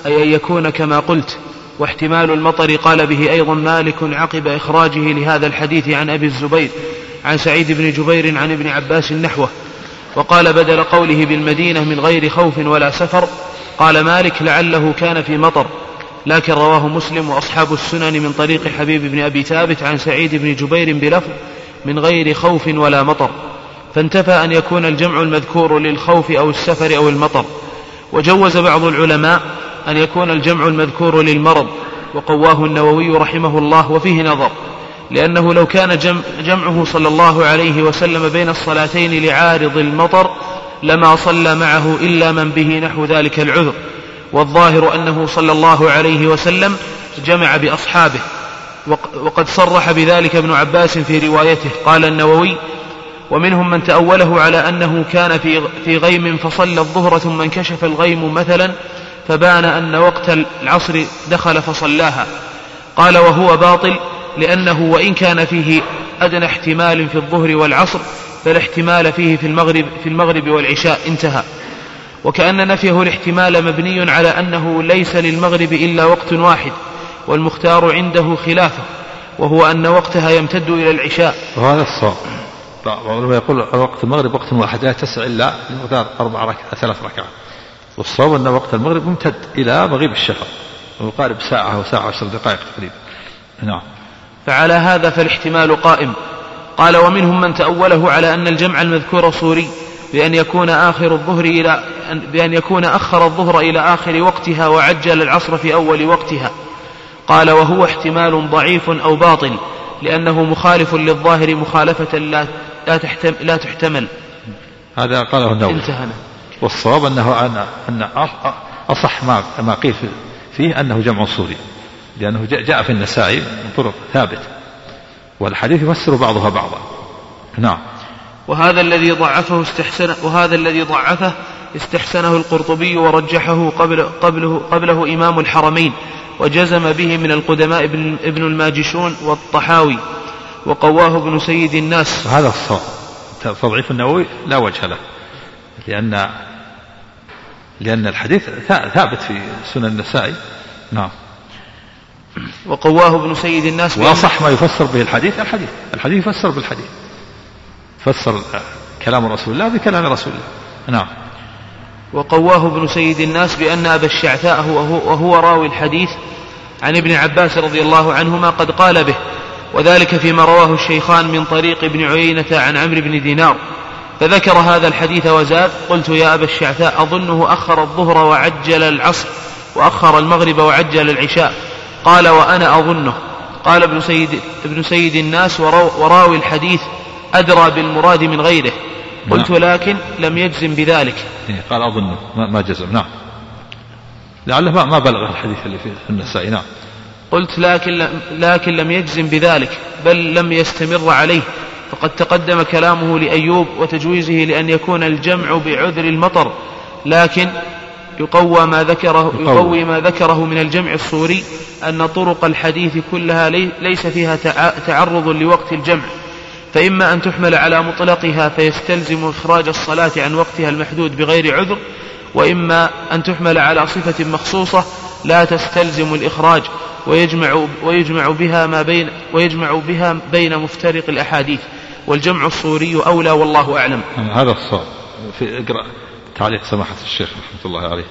أي أن يكون كما قلت. واحتمال المطر قال به أيضا مالك عقب إخراجه لهذا الحديث عن أبي الزبير عن سعيد بن جبير عن ابن عباس نحوه. وقال بدل قوله بالمدينة من غير خوف ولا سفر قال مالك لعله كان في مطر، لكن رواه مسلم وأصحاب السنن من طريق حبيب بن أبي ثابت عن سعيد بن جبير بلفظ من غير خوف ولا مطر، فانتفى أن يكون الجمع المذكور للخوف أو السفر أو المطر. وجوز بعض العلماء أن يكون الجمع المذكور للمرض، وقواه النووي رحمه الله، وفيه نظر، لأنه لو كان جمعه صلى الله عليه وسلم بين الصلاتين لعارض المطر لما صلى معه إلا من به نحو ذلك العذر، والظاهر أنه صلى الله عليه وسلم جمع بأصحابه، وقد صرح بذلك ابن عباس في روايته. قال النووي: ومنهم من تأوله على أنه كان في غيم فصلى الظهر ثم انكشف الغيم مثلا فبان أن وقت العصر دخل فصلاها. قال: وهو باطل، لأنه وإن كان فيه أدنى احتمال في الظهر والعصر فالاحتمال فيه في المغرب والعشاء. انتهى. وكأن نفيه الاحتمال مبني على أنه ليس للمغرب إلا وقت واحد، والمختار عنده خلافه، وهو أن وقتها يمتد إلى العشاء. وهذا الصواب. بعضهم يقول وقت المغرب وقت واحد لا يتسع إلا المقدار 3 ركعات، والصواب أن وقت المغرب ممتد إلى مغيب الشفق ويقارب ساعة وساعة 10 دقائق تقريبا. نعم. فعلى هذا فالاحتمال قائم. قال: ومنهم من تأوله على أن الجمع المذكور صوري بأن يكون أخر الظهر إلى آخر وقتها وعجل العصر في أول وقتها. قال: وهو احتمال ضعيف أو باطل، لأنه مخالف للظاهر مخالفة لا تحتمل. هذا قاله النووي. انتهنا. والصواب أن أصح ما قيل فيه أنه جمع صوري، لأنه جاء في النسائي من طرق ثابت، والحديث يفسر بعضها بعضا. نعم. وهذا الذي ضعفه استحسنه القرطبي ورجحه قبله إمام الحرمين، وجزم به من القدماء ابن الماجشون والطحاوي، وقواه ابن سيد الناس. هذا الصواب. تضعيف النووي لا وجه له، لأن الحديث ثابت في سنن النسائي. نعم. وقواه ابن سيد الناس. وأصح ما يفسر به الحديث يفسر بالحديث، فسر كلام رسول الله بكلام رسول الله. نعم. وقواه ابن سيد الناس بأن أبا الشعثاء وهو راوي الحديث عن ابن عباس رضي الله عنهما قد قال به، وذلك فيما رواه الشيخان من طريق ابن عيينة عن عمرو بن دينار، فذكر هذا الحديث وزاد: قلت يا أبا الشعثاء أظنه أخر الظهر وعجل العصر وأخر المغرب وعجل العشاء. قال: وأنا أظنه. قال ابن سيد الناس: وراوي الحديث أدرى بالمراد من غيره. قلت: لكن لم يجزم بذلك. قال أظنه ما جزم. نعم. لعله ما بلغ الحديث اللي في النسائي. نعم. قلت: لكن لم يجزم بذلك، بل لم يستمر عليه، فقد تقدم كلامه لأيوب وتجويزه لأن يكون الجمع بعذر المطر، لكن يقوي ما ذكره من الجمع الصوري أن طرق الحديث كلها ليس فيها تعرض لوقت الجمع، فإما أن تحمل على مطلقها فيستلزم إخراج الصلاة عن وقتها المحدود بغير عذر، وإما أن تحمل على صفة مخصوصة لا تستلزم الإخراج ويجمع بها بين مفترق الأحاديث، والجمع الصوري أولى والله أعلم. هذا الصواب. في اقرأ تعليق سماحة الشيخ رحمة الله عليه.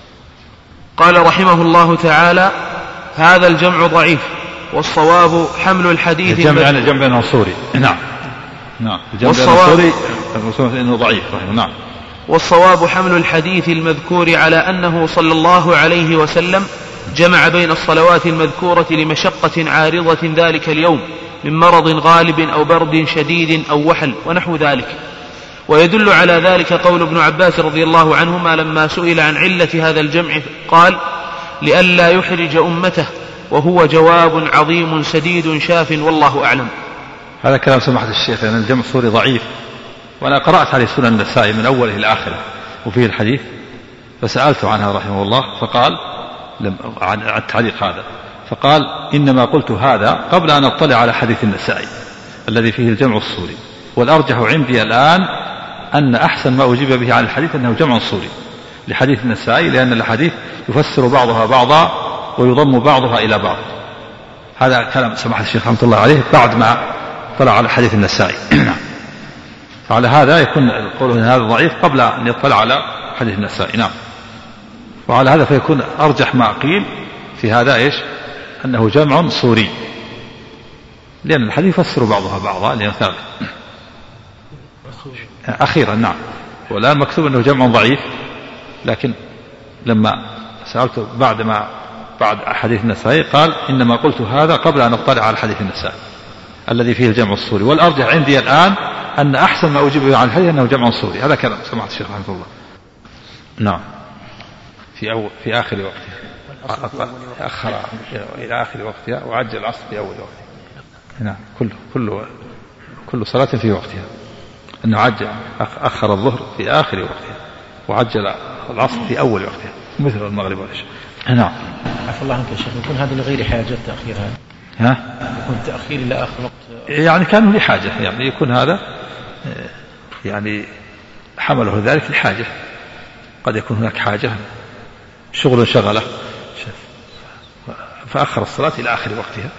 قال رحمه الله تعالى: هذا الجمع ضعيف، والصواب حمل الحديث الجمع الصوري. نعم. الجمع الصوري إنه ضعيف. نعم. والصواب حمل الحديث المذكور على أنه صلى الله عليه وسلم جمع بين الصلوات المذكورة لمشقة عارضة ذلك اليوم من مرض غالب أو برد شديد أو وحل ونحو ذلك. ويدل على ذلك قول ابن عباس رضي الله عنهما لما سئل عن علة هذا الجمع قال: لئلا يحرج أمته، وهو جواب عظيم سديد شاف والله أعلم. هذا كلام سماحة الشيخ، لأن الجمع الصوري ضعيف، وأنا قرأت عليه سنن النسائي من أوله إلى آخره وفيه الحديث، فسألته عنها رحمه الله فقال عن التعليق هذا، فقال: إنما قلت هذا قبل أن أطلع على حديث النسائي الذي فيه الجمع الصوري، والأرجح عندي الآن أن أحسن ما أجيب به عن الحديث أنه جمع صوري، لحديث النسائي، لأن الحديث يفسر بعضها بعضا ويضم بعضها إلى بعض. هذا كلام سماحة الشيخ رحمة الله عليه بعد ما طلع على حديث النسائي. فعلى هذا يكون قوله إن هذا ضعيف قبل أن يطلع على حديث النسائي. نعم. وعلى هذا فيكون أرجح ما قيل في هذا إيش؟ أنه جمع صوري، لأن الحديث يفسر بعضها بعضا لأنه ثابت. أخيرا نعم. والآن مكتوب أنه جمع ضعيف، لكن لما سألت بعد حديث النسائي قال إنما قلت هذا قبل أن أطلع على حديث النسائي الذي فيه الجمع الصوري، والأرجح عندي الآن أن أحسن ما أجيبه عن الحديث أنه جمع صوري. هذا كلام سماحة الشيخ رحمه الله. نعم. في آخر وقتها أخر إلى آخر وقتها وعجل العصر في أول وقتها. نعم. كل صلاة في وقتها، أنه أخر الظهر في آخر وقتها وعجل العصر في أول وقتها مثل المغرب والعشاء. نعم. عفى الله عنك يا شيخ، يكون هذا لغير حاجة تأخير هذا؟ يكون تأخير إلى آخر وقت، يعني كان لحاجة، يعني يكون هذا يعني حمله ذلك لحاجة، قد يكون هناك حاجة شغل شغله فأخر الصلاة إلى آخر وقتها.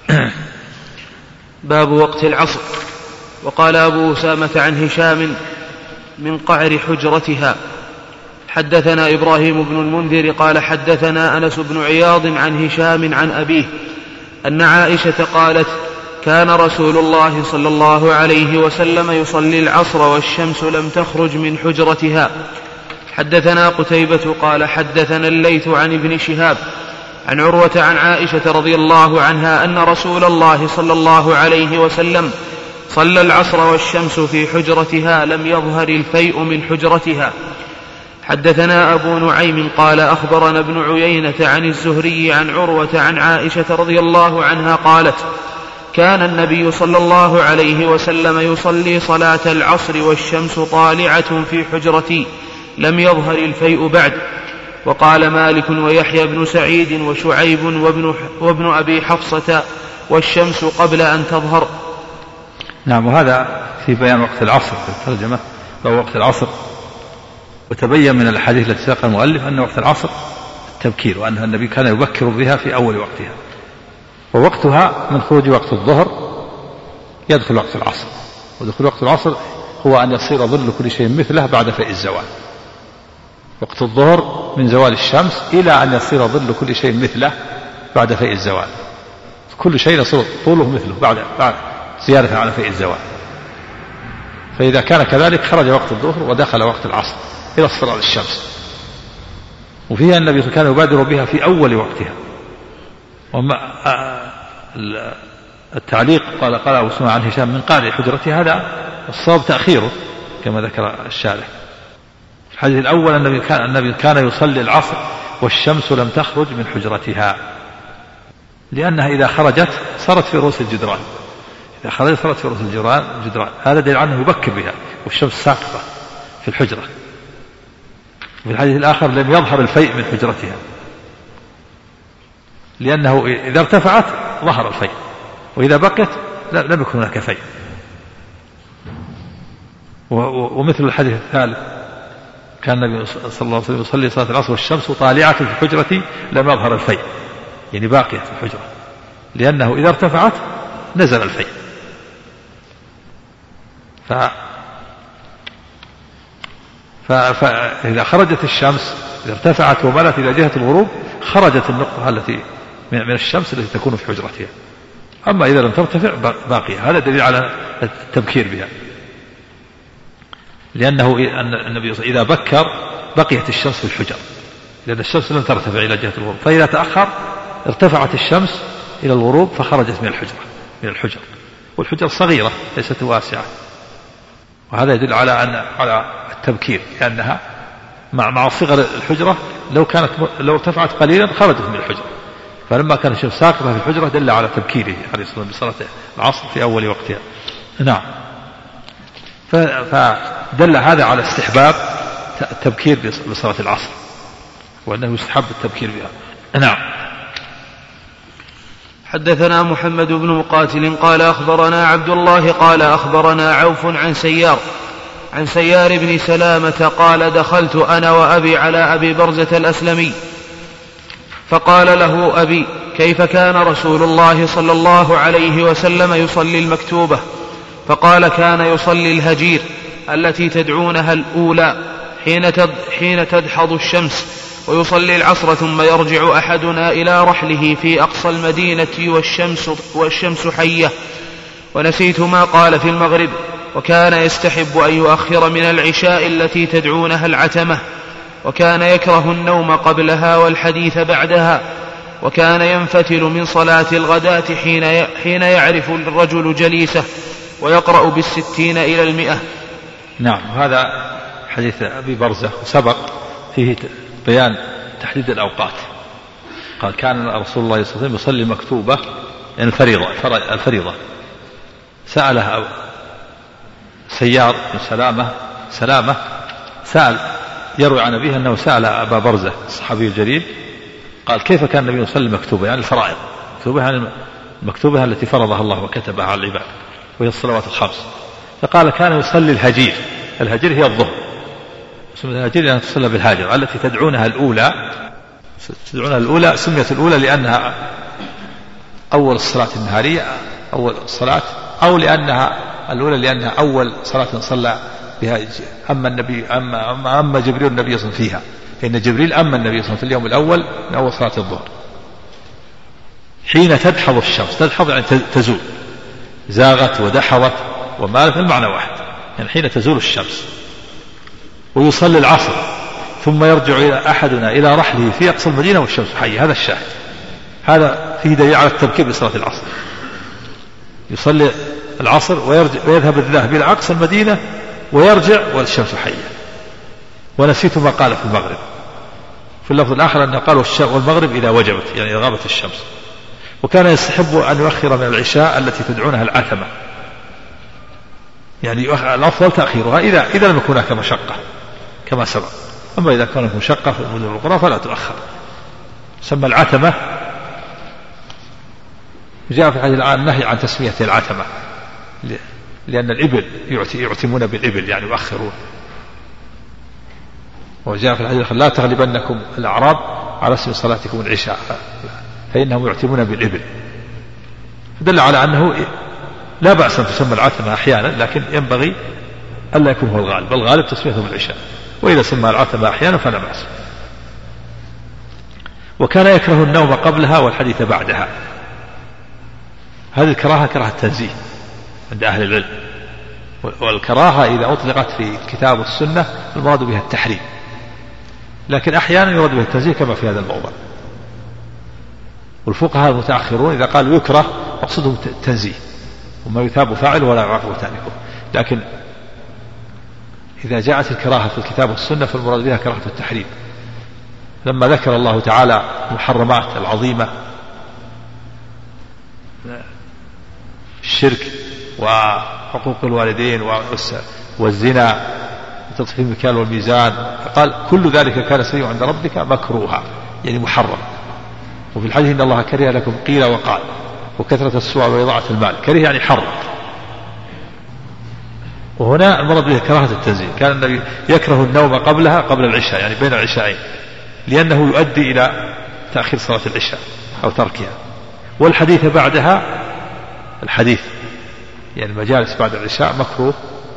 باب وقت العصر. وقال أبو أسامة عن هشام من قعر حجرتها حدثنا إبراهيم بن المنذر قال حدثنا أنس بن عياض عن هشام عن أبيه أن عائشة قالت كان رسول الله صلى الله عليه وسلم يصلي العصر والشمس لم تخرج من حجرتها. حدثنا قتيبة قال حدثنا الليث عن ابن شهاب عن عروة عن عائشة رضي الله عنها أن رسول الله صلى الله عليه وسلم صلى العصر والشمس في حجرتها لم يظهر الفيء من حجرتها. حدثنا أبو نعيم قال أخبرنا ابن عيينة عن الزهري عن عروة عن عائشة رضي الله عنها قالت كان النبي صلى الله عليه وسلم يصلي صلاة العصر والشمس طالعة في حجرتي لم يظهر الفيء بعد. وقال مالك ويحيى بن سعيد وشعيب وابن أبي حفصة والشمس قبل أن تظهر. نعم. وهذا في بيان وقت العصر في الترجمة، وهو وقت العصر. وتبين من الحديث التي ساق المؤلف أن وقت العصر التبكير، وأن النبي كان يبكر بها في أول وقتها، ووقتها من خروج وقت الظهر يدخل وقت العصر. ودخول وقت العصر هو أن يصير ظل كل شيء مثله بعد فيء الزوال. وقت الظهر من زوال الشمس إلى أن يصير ظل كل شيء مثله بعد فيء الزوال، كل شيء يصير طوله مثله بعد زيادة على فيء الزوال. فإذا كان كذلك خرج وقت الظهر ودخل وقت العصر إلى اصفرار الشمس. وفيها النبي كان يبادر بها في أول وقتها. وما التعليق قال أبو سمع عن هشام من قارئ حجرته، هذا الصواب تأخيره كما ذكر الشارح. الحديث الأول النبي كان يصلي العصر والشمس لم تخرج من حجرتها، لأنها إذا خرجت صارت في رؤوس الجدران. إذا خرجت صارت في رؤوس الجدران، هذا دليل عنه يبكر بها والشمس ساقطة في الحجرة. في الحديث الآخر لم يظهر الفيء من حجرتها، لأنه إذا ارتفعت ظهر الفيء، وإذا بقت لم يكن هناك فيء. ومثل الحديث الثالث كان النبي صلى الله عليه وسلم يصلي صلاة العصر والشمس طالعة في حجرتي لم يظهر الفيء، يعني باقية في الحجرة، لأنه إذا ارتفعت نزل الفيء. فإذا خرجت الشمس، إذا ارتفعت وملت إلى جهة الغروب، خرجت النقطة التي من الشمس التي تكون في حجرتها. أما إذا لم ترتفع باقية. هذا دليل على التبكير بها، لأنه النبي إذا بكر بقيت الشمس في الحجر، لأن الشمس لم ترتفع إلى جهة الغروب. فإذا تأخر ارتفعت الشمس إلى الغروب فخرجت من الحجر، والحجر صغيرة ليست واسعة. وهذا يدل على التبكير، لأنها مع صغر الحجرة لو ارتفعت قليلا خرجت من الحجرة. فلما كان الشمس ساقطة في الحجرة دل على تبكيره عليه الصلاة والسلام بصلاة العصر في أول وقتها. نعم. فدل هذا على استحباب التبكير بصلاة العصر، وأنه يستحب التبكير بها. نعم. حدثنا محمد بن مقاتل قال أخبرنا عبد الله قال أخبرنا عوف عن سيار عن سيار بن سلامة قال دخلت أنا وأبي على أبي برزة الأسلمي فقال له أبي كيف كان رسول الله صلى الله عليه وسلم يصلي المكتوبة؟ فقال كان يصلي الهجير التي تدعونها الأولى حين تدحض الشمس، ويصلي العصر ثم يرجع أحدنا إلى رحله في أقصى المدينة والشمس حية. ونسيت ما قال في المغرب. وكان يستحب أن يؤخر من العشاء التي تدعونها العتمة، وكان يكره النوم قبلها والحديث بعدها، وكان ينفتل من صلاة الغداة حين يعرف الرجل جليسه ويقرأ بالستين إلى 100. نعم، هذا حديث أبي برزة وسبق فيه بيان تحديد الأوقات. قال كان رسول الله صلى الله عليه وسلم يصلي المكتوبة يعني الفريضة. سأله سيار بن سلامة سأل يروي عن أبيه أنه سأل أبا برزة الصحابي الجليل قال كيف كان النبي يصلي المكتوبة يعني الفرائض، المكتوبة التي فرضها الله وكتبها على العباد وهي الصلوات الخمس. فقال كان يصلي الهجير هي الظهر، سميت الهجير لأنها تصلى بالهاجر التي تدعونها الأولى. سميت الأولى لأنها أول الصلاة النهارية، أول الصلاة، أو لأنها الأولى لأنها أول صلاة صلى بها أما جبريل النبي صلى الله عليه وسلم فيها، فإن جبريل أما النبي صلى الله عليه وسلم في اليوم الأول من أول صلاة الظهر. حين تدحض الشمس، تدحض يعني تزول، زاغت ودحضت ومالت المعنى واحد، يعني حين تزول الشمس. ويصلي العصر ثم يرجع إلى أحدنا إلى رحله في أقصى المدينة والشمس حية. هذا الشاهد، هذا فيه دليل على التبكير بصلاة العصر. يصلي العصر ويذهب الذهب إلى أقصى المدينة ويرجع والشمس حية. ونسيت ما قال في المغرب، في اللفظ الآخر أنه قال والمغرب إذا وجبت يعني إذا غابت الشمس. وكان يستحب أن يؤخر من العشاء التي تدعونها العتمة، يعني الأفضل تأخيرها إذا لم يكن هناك مشقة كما سبق. أما إذا كانت مشقة في المدن الأخرى فلا تؤخر. سمى العتمة، جاء في الحديث النهي عن تسمية العتمة لأن الإبل يعتمون بالإبل يعني يؤخرون. وجاء في الحديث لا تغلبنكم الأعراب على اسم صلاتكم العشاء فإنهم يعتمون بالإبل. فدل على أنه لا بأس أن تسمى العتمة أحيانا، لكن ينبغي ألا يكون هو الغالب، الغالب تسميته بالعشاء، وإذا سمى العتمة أحيانا فلا بأس. وكان يكره النوم قبلها والحديث بعدها. هذه الكراهة كراهة تنزيه عند أهل العلم، والكراهة إذا أطلقت في الكتاب والسنة المراد بها التحريم، لكن أحيانا يراد بها التنزيه كما في هذا الموضع. والفقهاء المتأخرون إذا قالوا يكره مقصودهم التنزيه، وما يثاب فاعل ولا يعاقب تاركه. لكن إذا جاءت الكراهة في الكتاب والسنة فالمراد بها كراهة التحريم. لما ذكر الله تعالى المحرمات العظيمة الشرك وحقوق الوالدين والزنا وتطفيف المكيال والميزان، فقال كل ذلك كان سيئا عند ربك مكروها يعني محرم. وفي الحديث إن الله كره لكم قيل وقال وكثرة السؤال وإضاعة المال. كره يعني حرم. وهنا المرض به كراهة التنزيه. كان النبي يكره النوم قبلها قبل العشاء يعني بين العشاءين، لأنه يؤدي إلى تأخير صلاة العشاء أو تركها. والحديث بعدها، الحديث يعني المجالس بعد العشاء مكروه،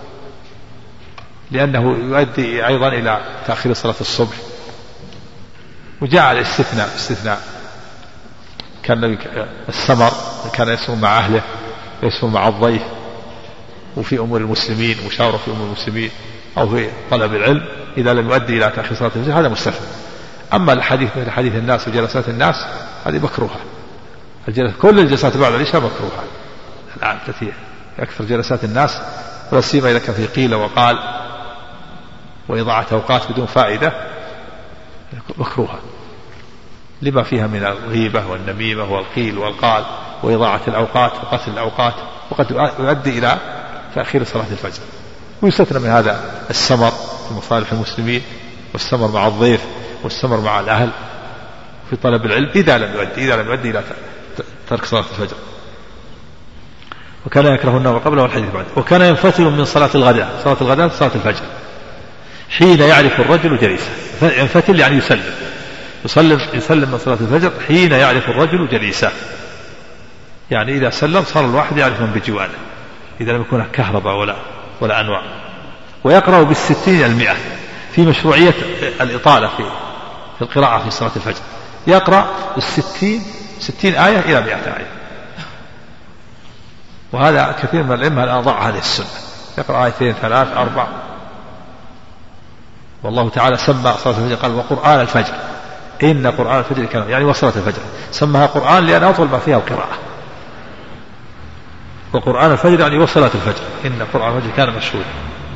لأنه يؤدي أيضا إلى تأخير صلاة الصبح. وجاء الاستثناء كان النبي السمر كان يسمر مع أهله ويسمر مع الضيف، وفي أمور المسلمين مشاورة في أمور المسلمين أو في طلب العلم إذا لم يؤدي إلى تأخير صلاة الفجر هذا مستثنى. أما الحديث مثل حديث الناس وجلسات الناس هذه مكروهة. كل الجلسات بعد العشاء مكروهة الآن التي أكثر جلسات الناس، ولا سيما إذا كان في قيل وقال وإضاعة أوقات بدون فائدة مكروهة لما فيها من الغيبة والنميمة والقيل والقال وإضاعة الأوقات وقتل الأوقات، وقد يؤدي إلى تأخير صلاة الفجر. ويستثنى من هذا السمر في مصالح المسلمين، والسمر مع الضيف، والسمر مع الأهل في طلب العلم إذا لم يؤدي إلى ترك صلاة الفجر. وكان يكره النوم قبله والحديث بعده. وكان ينفتل من صلاة الغداء، صلاة الغداء صلاة الفجر، حين يعرف الرجل جليسه. ينفتل يعني يسلم من صلاة الفجر حين يعرف الرجل جليسه، يعني إذا سلم صار الواحد يعرف من بجوانه، إذا لم يكن كهرباء ولا أنواع. ويقرأ بالستين المئة في مشروعية الإطالة في القراءة في صلاة الفجر، يقرأ 60 آية إلى 100 آية. وهذا كثير من الأئمة الآن ضاع هذه السنة، يقرأ آيتين 3 4. والله تعالى سمى صلاة الفجر قال وقرآن الفجر إن قرآن الفجر كان، يعني وصلاة الفجر سماها قرآن لأن أطول ما فيها القراءة. وقرآن الفجر يعني وصلاة الفجر إن قرآن الفجر كان مشهودا.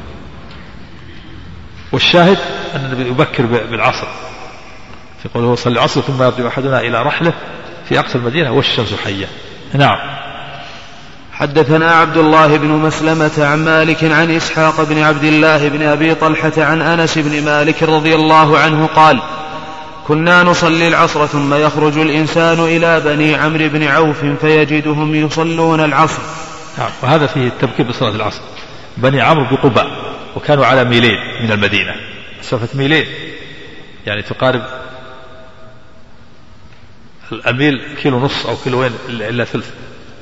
والشاهد أن النبي يبكر بالعصر، في قوله صلى العصر ثم يرجع أحدنا إلى رحله في أقصى المدينة والشمس حية. نعم. حدثنا عبد الله بن مسلمة عن مالك عن إسحاق بن عبد الله بن أبي طلحة عن أنس بن مالك رضي الله عنه قال كنا نصلي العصر ثم يخرج الإنسان إلى بني عمرو بن عوف فيجدهم يصلون العصر. نعم. وهذا فيه التبكير بصلاة العصر. بني عمرو بقباء، وكانوا على ميلين من المدينة، مسافة ميلين يعني تقارب الميل كيلو نص أو كيلوين إلا ثلث،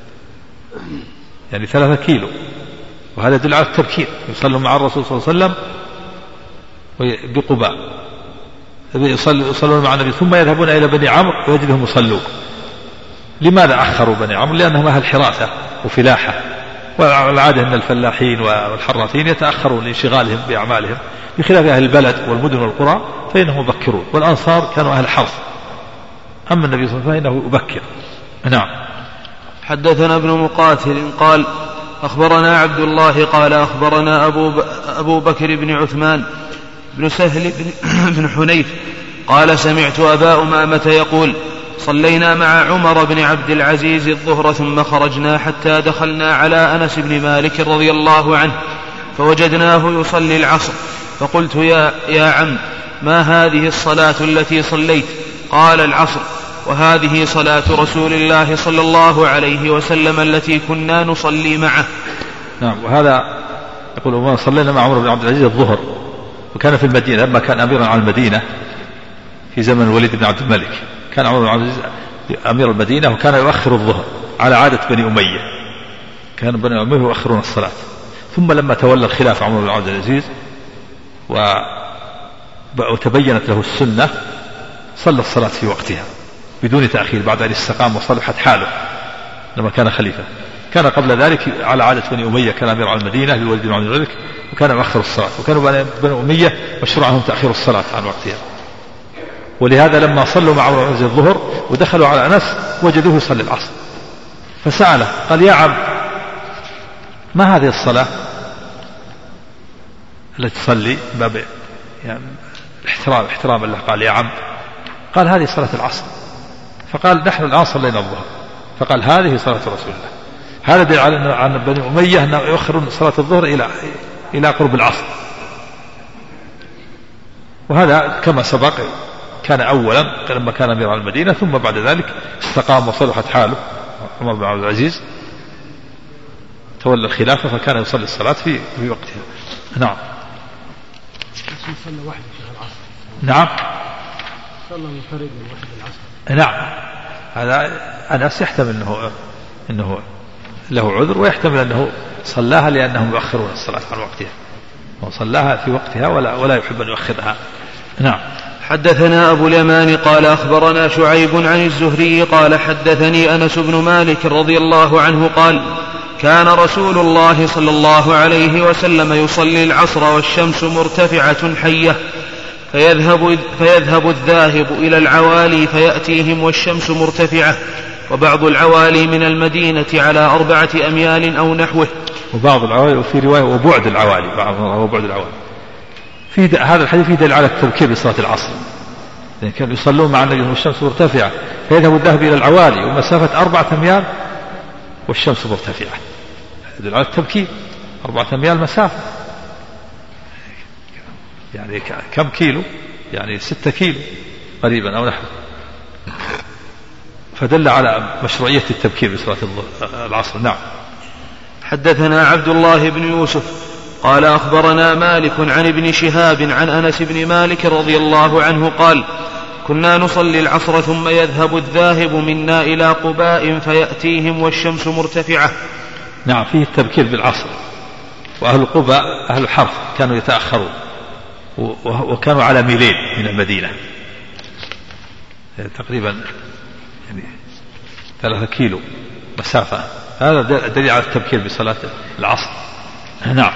يعني 3 كيلو. وهذا يدل على التبكير، يصلوا مع الرسول صلى الله عليه وسلم بقباء، يصلون مع النبي ثم يذهبون إلى بني عمرو ويجدهم يصلون. لماذا أخروا بني عمرو؟ لأنهم أهل حراثة وفلاحة، والعادة أن الفلاحين والحراثين يتأخرون لانشغالهم بأعمالهم، بخلاف أهل البلد والمدن والقرى فإنهم يبكرون. والأنصار كانوا أهل حرث، أما النبي صلى الله عليه وسلم فإنه يبكر. نعم. حدثنا ابن مقاتل قال أخبرنا عبد الله قال أخبرنا أبو بكر بن عثمان بن سهل بن حنيف قال سمعت أبا أمامة يقول صلينا مع عمر بن عبد العزيز الظهر ثم خرجنا حتى دخلنا على أنس بن مالك رضي الله عنه فوجدناه يصلي العصر، فقلت يا عم ما هذه الصلاة التي صليت؟ قال العصر، وهذه صلاة رسول الله صلى الله عليه وسلم التي كنا نصلي معه. نعم. وهذا يقول صلينا مع عمر بن عبد العزيز الظهر، وكان في المدينة لما كان أميرا على المدينة في زمن الوليد بن عبد الملك، كان عمر بن عبد العزيز أمير المدينة وكان يؤخر الظهر على عادة بني أمية، كان بني أمية يؤخرون الصلاة. ثم لما تولى الخلافة عمر بن عبد العزيز وتبينت له السنة صلى الصلاة في وقتها بدون تأخير بعد أن استقام وصلحت حاله لما كان خليفة. كان قبل ذلك على عادة بني أمية، كان أمير على المدينة للوليد بن عبد الملك وكان يؤخر الصلاة، وكانوا بني أمية مشروعهم تأخير الصلاة عن وقتها. ولهذا لما صلوا مع عمر بن عبد العزيز الظهر ودخلوا على أنس وجدوه يصلي العصر، فسأله قال يا عم ما هذه الصلاة التي تصلي؟ باب يعني احترام الله. قال يا عم، قال هذه صلاة العصر. فقال نحن الآن صلينا الظهر. فقال هذه صلاة رسول الله. هذا دليل على عن بني أمية أنه يؤخرون صلاة الظهر إلى قرب العصر. وهذا كما سبق كان أولا لما كان أمير على المدينة، ثم بعد ذلك استقام وصلحت حاله عمر بن عبد العزيز تولى الخلافة فكان يصلي الصلاة في وقتها. نعم. نعم. صلى منفرد من وحد العصر. نعم. هذا أنس يحتمل أنه له عذر، ويحتمل أنه صلاها لأنهم يؤخرون الصلاة عن وقتها، وصلاها في وقتها ولا يحب أن يؤخرها. نعم. حدثنا أبو اليمان قال أخبرنا شعيب عن الزهري قال حدثني أنس بن مالك رضي الله عنه قال كان رسول الله صلى الله عليه وسلم يصلي العصر والشمس مرتفعة حية، فيذهب الذاهب إلى العوالي فيأتيهم والشمس مرتفعة، وبعض العوالي من المدينة على 4 أميال أو نحوه. وبعض العوالي، وفي رواية وبعد العوالي، وبعد العوالي. في هذا الحديث فيه دليل على التبكير بصلاة العصر، لأن كانوا يصلون مع النبي والشمس مرتفعة، فيذهب الذهب إلى العوالي ومسافة 4 أميال والشمس مرتفعة، يدل على التبكير. 4 أميال مسافة يعني كم كيلو؟ يعني 6 كيلو قريبا أو نحو، فدل على مشروعية التبكير بصلاة العصر. نعم. حدثنا عبد الله بن يوسف قال أخبرنا مالك عن ابن شهاب عن أنس بن مالك رضي الله عنه قال كنا نصلي العصر ثم يذهب الذاهب منا إلى قباء فيأتيهم والشمس مرتفعة. نعم، فيه التبكير بالعصر. وأهل قباء أهل حرف كانوا يتأخرون، وكانوا على ميلين من المدينة، تقريبا 3 كيلو مسافة. هذا دليل على التبكير بصلاة العصر. نعم.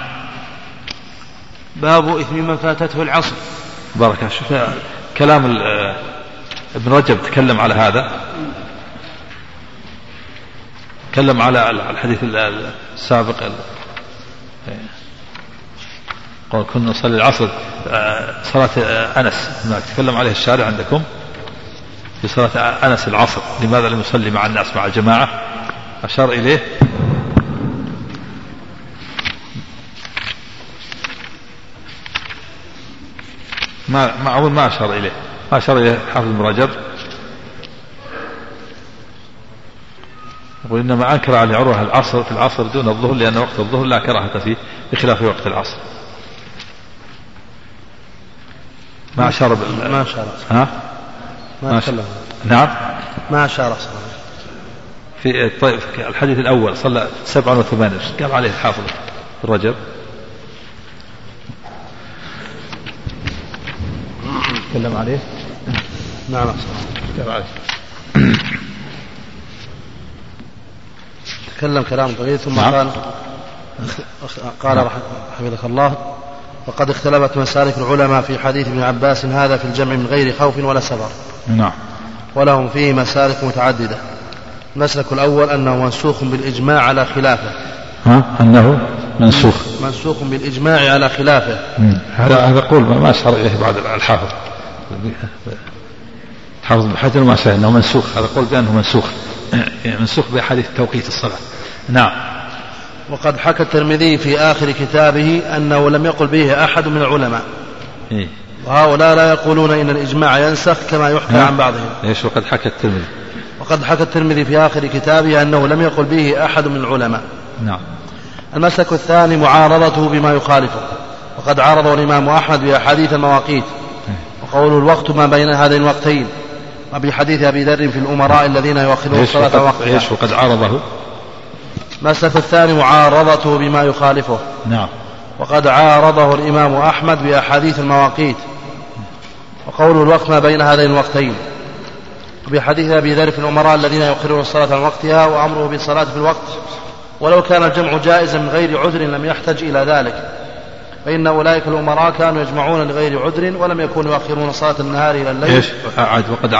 باب إثم من فاتته العصر. بارك الله. شوف كلام ابن رجب تكلم على هذا، تكلم على الحديث السابق قال كنا نصلي العصر صلاة أنس، تكلم عليه الشارع عندكم في صلاة أنس العصر، لماذا لم يصلي مع الناس مع الجماعة؟ أشار إليه ما أشار إليه، ما أشار إليه حافظ ابن رجب، وإنما أنكر على عروة العصر في العصر دون الظهر، لأن وقت الظهر لا كراهة فيه بخلاف وقت العصر. ما أشار ما أشار. ها؟ ما أشار. نعم. ما أشار. في طيب الحديث الأول صلى 7 و8 قال عليه الحافظ في الرجب. تكلم عليه. نعم. تكلم عليه. تكلم كلام طويل ثم قال حفظك الله وقد اختلفت مسالك العلماء في حديث ابن عباس هذا في الجمع من غير خوف ولا سفر. نعم. ولهم فيه مسالك متعددة. المسلك الأول أنه منسوخ بالإجماع على خلافه. أنه منسوخ بالإجماع على خلافه. هذا قول ما أشار إليه بعد الحافظ بن حجر، ما شاء أنه منسوخ. هذا قول بأنه منسوخ بحديث توقيت الصلاة. نعم. وقد حكى الترمذي في آخر كتابه أنه لم يقل به أحد من العلماء. وهؤلاء لا يقولون إن الإجماع ينسخ كما يحكى عن بعضهم. إيش وقد حكى الترمذي في آخر كتابه أنه لم يقل به أحد من العلماء. نعم. المسلك الثاني معارضته بما يخالفه. وقد عارضه الإمام أحمد بأحاديث المواقيت، وقول الوقت ما بين هذين الوقتين، وبحديث أبي ذر في الأمراء الذين يؤخرون الصلاة وقتها. إيش وقد عارضه. المسلك الثاني معارضته بما يخالفه. نعم. وقد عارضه الإمام أحمد بأحاديث المواقيت، وقول الوقت ما بين هذين الوقتين، وبحديث أبي ذر في الأمراء الذين يؤخرون الصلاة عن وقتها وأمره بالصلاة في الوقت، ولو كان الجمع جائزا من غير عذر لم يحتج إلى ذلك، فإن أولئك الأمراء كانوا يجمعون لغير عذر ولم يكونوا يؤخرون صلاة النهار إلى الليل. إيش وقد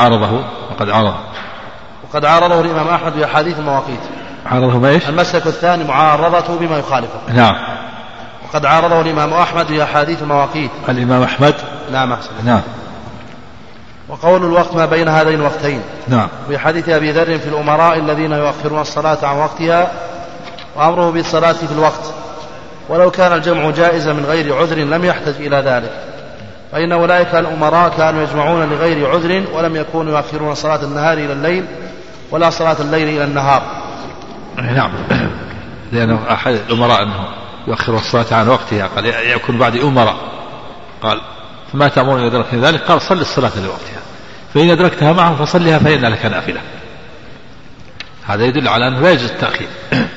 عارضه الإمام أحمد بأحاديث المواقيت. عارضه ما إيش؟ المسلك الثاني معارضته بما يخالفه. نعم. وقد عارضه الإمام أحمد بأحاديث المواقيت. الإمام أحمد. نعم أحسن. نعم. وقول الوقت ما بين هذين الوقتين. نعم. بحديث أبي ذر في الأمراء الذين يؤخرون الصلاة عن وقتها وأمره بالصلاة في الوقت، ولو كان الجمع جائزا من غير عذر لم يحتج إلى ذلك، فإن أولئك الأمراء كانوا يجمعون لغير عذر ولم يكونوا يؤخرون صلاة النهار إلى الليل ولا صلاة الليل إلى النهار. نعم. لأنه أحد الأمراء أنه يؤخر الصلاة عن وقتها، قال يكون بعد أمراء، قال فما تأمرون إذا أدركتم ذلك؟ قال صل الصلاة لوقتها، فإن أدركتها معهم فصلها فإن لك نافلة. هذا يدل على أنه لا يجوز التأخير.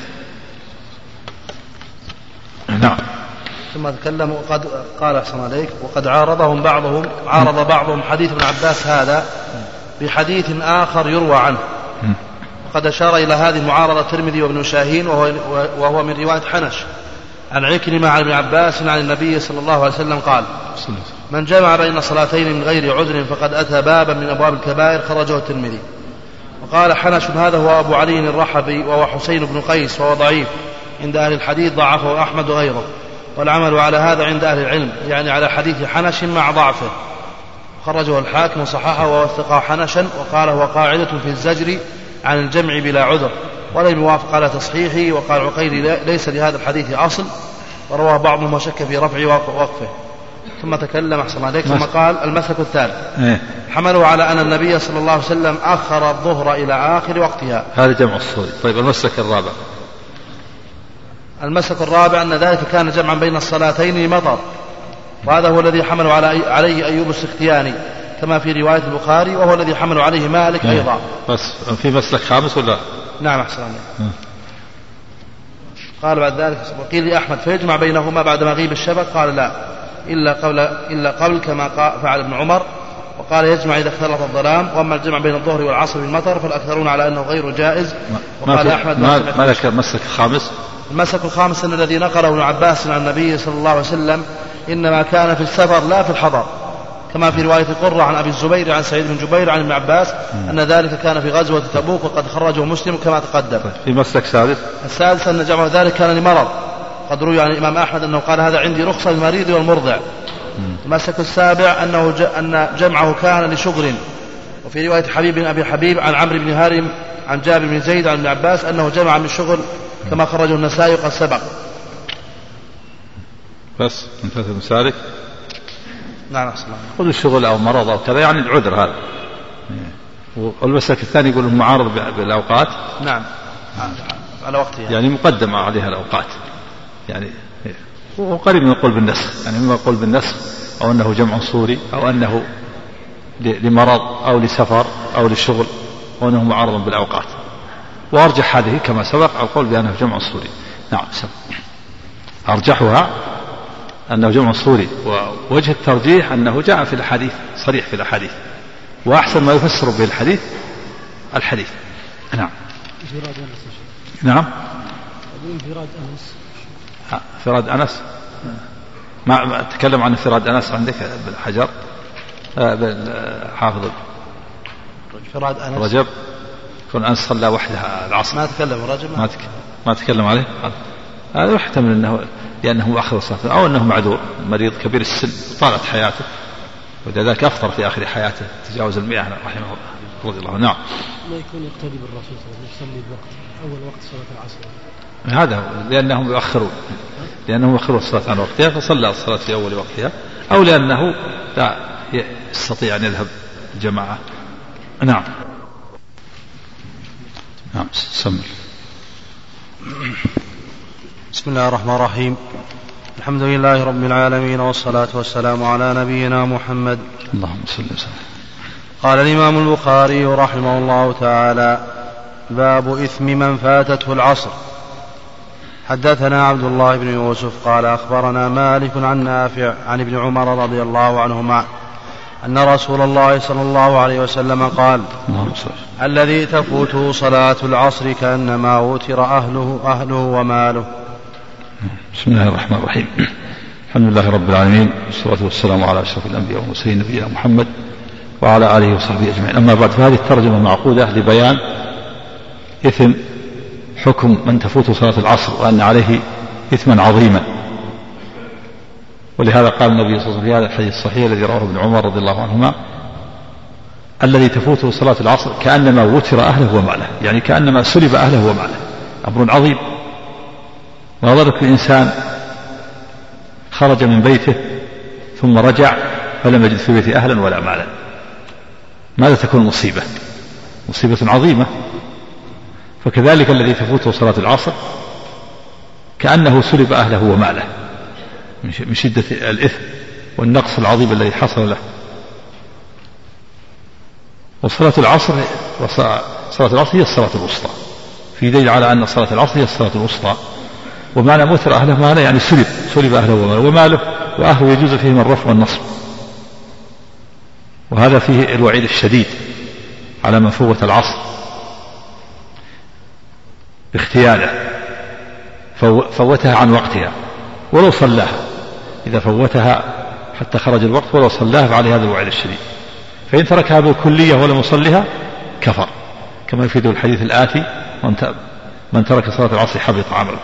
نعم. ثم تكلموا وقد قال أحسن عليك وقد عارض بعضهم حديث ابن عباس هذا بحديث آخر يروى عنه، وقد أشار إلى هذه المعارضة الترمذي وابن شاهين وهو من رواية حنش عن عكرمة عن ابن عباس عن النبي صلى الله عليه وسلم قال: من جمع بين صلاتين من غير عذر فقد أتى بابا من أبواب الكبائر، خرجه الترمذي. وقال حنش هذا هو أبو علي الرحبي وهو حسين بن قيس وهو ضعيف عند أهل الحديث، ضعفه أحمد وغيره، والعمل على هذا عند أهل العلم، يعني على حديث حنش مع ضعفه. خرجه الحاكم وصححه ووثقه حنشا، وقال هو قاعدة في الزجر عن الجمع بلا عذر، ولم يوافق على تصحيحه. وقال عقيل ليس لهذا الحديث أصل، ورواه بعضهم وشك في رفعه ووقفه. ثم تكلم أحسن عليك ثم قال: المسلك الثالث حملوا على أن النبي صلى الله عليه وسلم أخر الظهر إلى آخر وقتها. هذا جمع الصوري. طيب المسلك الرابع المسلك الرابع أن ذلك كان جمعا بين الصلاتين لمطر، وهذا هو الذي حمل عليه أيوب السختياني كما في رواية البخاري، وهو الذي حمل عليه مالك أيضا. بس في مسلك خامس ولا؟ نعم أحسن الله. قال بعد ذلك وقيل لأحمد فيجمع بينهما بعد مغيب الشفق، قال لا إلا قبل كما فعل ابن عمر، وقال يجمع إذا اختلط الظلام، وأما الجمع بين الظهر والعصر بالمطر فالأكثرون على أنه غير جائز. وقال أحمد ما ذكر مسلك خامس. المسلك الخامس أن الذي نقله ابن عباس عن النبي صلى الله عليه وسلم إنما كان في السفر لا في الحضر، كما في رواية قرة عن أبي الزبير عن سعيد بن جبير عن ابن عباس أن ذلك كان في غزوة تبوك، وقد خرجه مسلم كما تقدم. في مسلك سادس. السادس أن جمع ذلك كان لمرض، قد روي عن الإمام أحمد أنه قال هذا عندي رخصة للمريض والمرضع. المسلك السابع أن جمعه كان لشغل، وفي رواية حبيب بن أبي حبيب عن عمرو بن هارم عن جابر بن زيد عن ابن عباس أنه جمع من الشغل كما خرجه النسائي قد سبق. بس انتهت المسالك. نعم أحسن الله. خذ الشغل أو مرض أو كذا يعني العذر هذا. والمسلك الثاني يقول معارض بالأوقات. نعم على وقتها يعني مقدمة عليها الأوقات، يعني وقريب من القول بالنسخ، يعني إما القول بالنسخ أو أنه جمع صوري أو أنه لمرض أو لسفر أو للشغل أو أنه معارض بالأوقات. وأرجح هذه كما سبق القول بأنه جمع صوري. نعم أرجحها أنه جمع صوري، ووجه الترجيح أنه جاء في الحديث صريح في الحديث، وأحسن ما يفسر به الحديث. نعم. نعم فراد أنس. ما تكلم عن فراد أنس عندك بالحجر بالحافظ فراد أنس رجب كون أنس صلى وحدها العصر. ما تكلم رجب ما تكلم عليه. هذا يحتمل أنه لأنه آخر الصلاة أو أنه معذور مريض كبير السن طالت حياته، ولذلك أفطر في آخر حياته تجاوز 100 رحمه الله رضي الله. نعم. ما يكون يقتدي بالرسول صلى الله عليه وسلم يصلي بوقت أول وقت صلاة العصر، هذا لأنهم يؤخرون الصلاة عن وقتها، فصلى الصلاة في أول وقتها، أو لأنه لا يستطيع أن يذهب الجماعة. نعم. سمر. بسم الله الرحمن الرحيم. الحمد لله رب العالمين، والصلاة والسلام على نبينا محمد. اللهم صل وسلم. قال الإمام البخاري رحمه الله تعالى: باب إثم من فاتته العصر. حدثنا عبد الله بن يوسف قال أخبرنا مالك عن نافع عن ابن عمر رضي الله عنهما أن رسول الله صلى الله عليه وسلم قال: الذي تفوته صلاة العصر كأنما وتر أهله وماله. بسم الله الرحمن الرحيم. الحمد لله رب العالمين، والصلاة والسلام على أشرف الأنبياء والمرسلين نبينا محمد وعلى آله وصحبه أجمعين. أما بعد، فهذه الترجمة معقودة لبيان إثم حكم من تفوت صلاة العصر، وأن عليه إثما عظيما. ولهذا قال النبي صلى الله عليه وسلم في هذا الحديث الصحيح الذي رواه ابن عمر رضي الله عنهما: الذي تفوته صلاة العصر كأنما وتر أهله وماله، يعني كأنما سلب أهله وماله. أمر عظيم. ما ظنك بإنسان خرج من بيته ثم رجع فلم يجد في بيته أهلا ولا مالا، ماذا تكون مصيبة عظيمة. فكذلك الذي تفوته صلاة العصر كأنه سلب أهله وماله من شدة الإثم والنقص العظيم الذي حصل له. وصلاة العصر هي الصلاة الوسطى، في دليل على أن صلاة العصر هي الصلاة الوسطى. ومعنى موتر أهله ماله يعني سلب أهله وماله، وأهله يجوز فيهم الرفع والنصب. وهذا فيه الوعيد الشديد على من فوت العصر باختياره، فوتها عن وقتها ولو صلاها، إذا فوتها حتى خرج الوقت ولو صلاها فعليه هذا الوعيد الشديد. فإن تركها بالكلية ولم يصلها كفر، كما يفيد الحديث الآتي: من ترك صلاة العصر حبط عمله.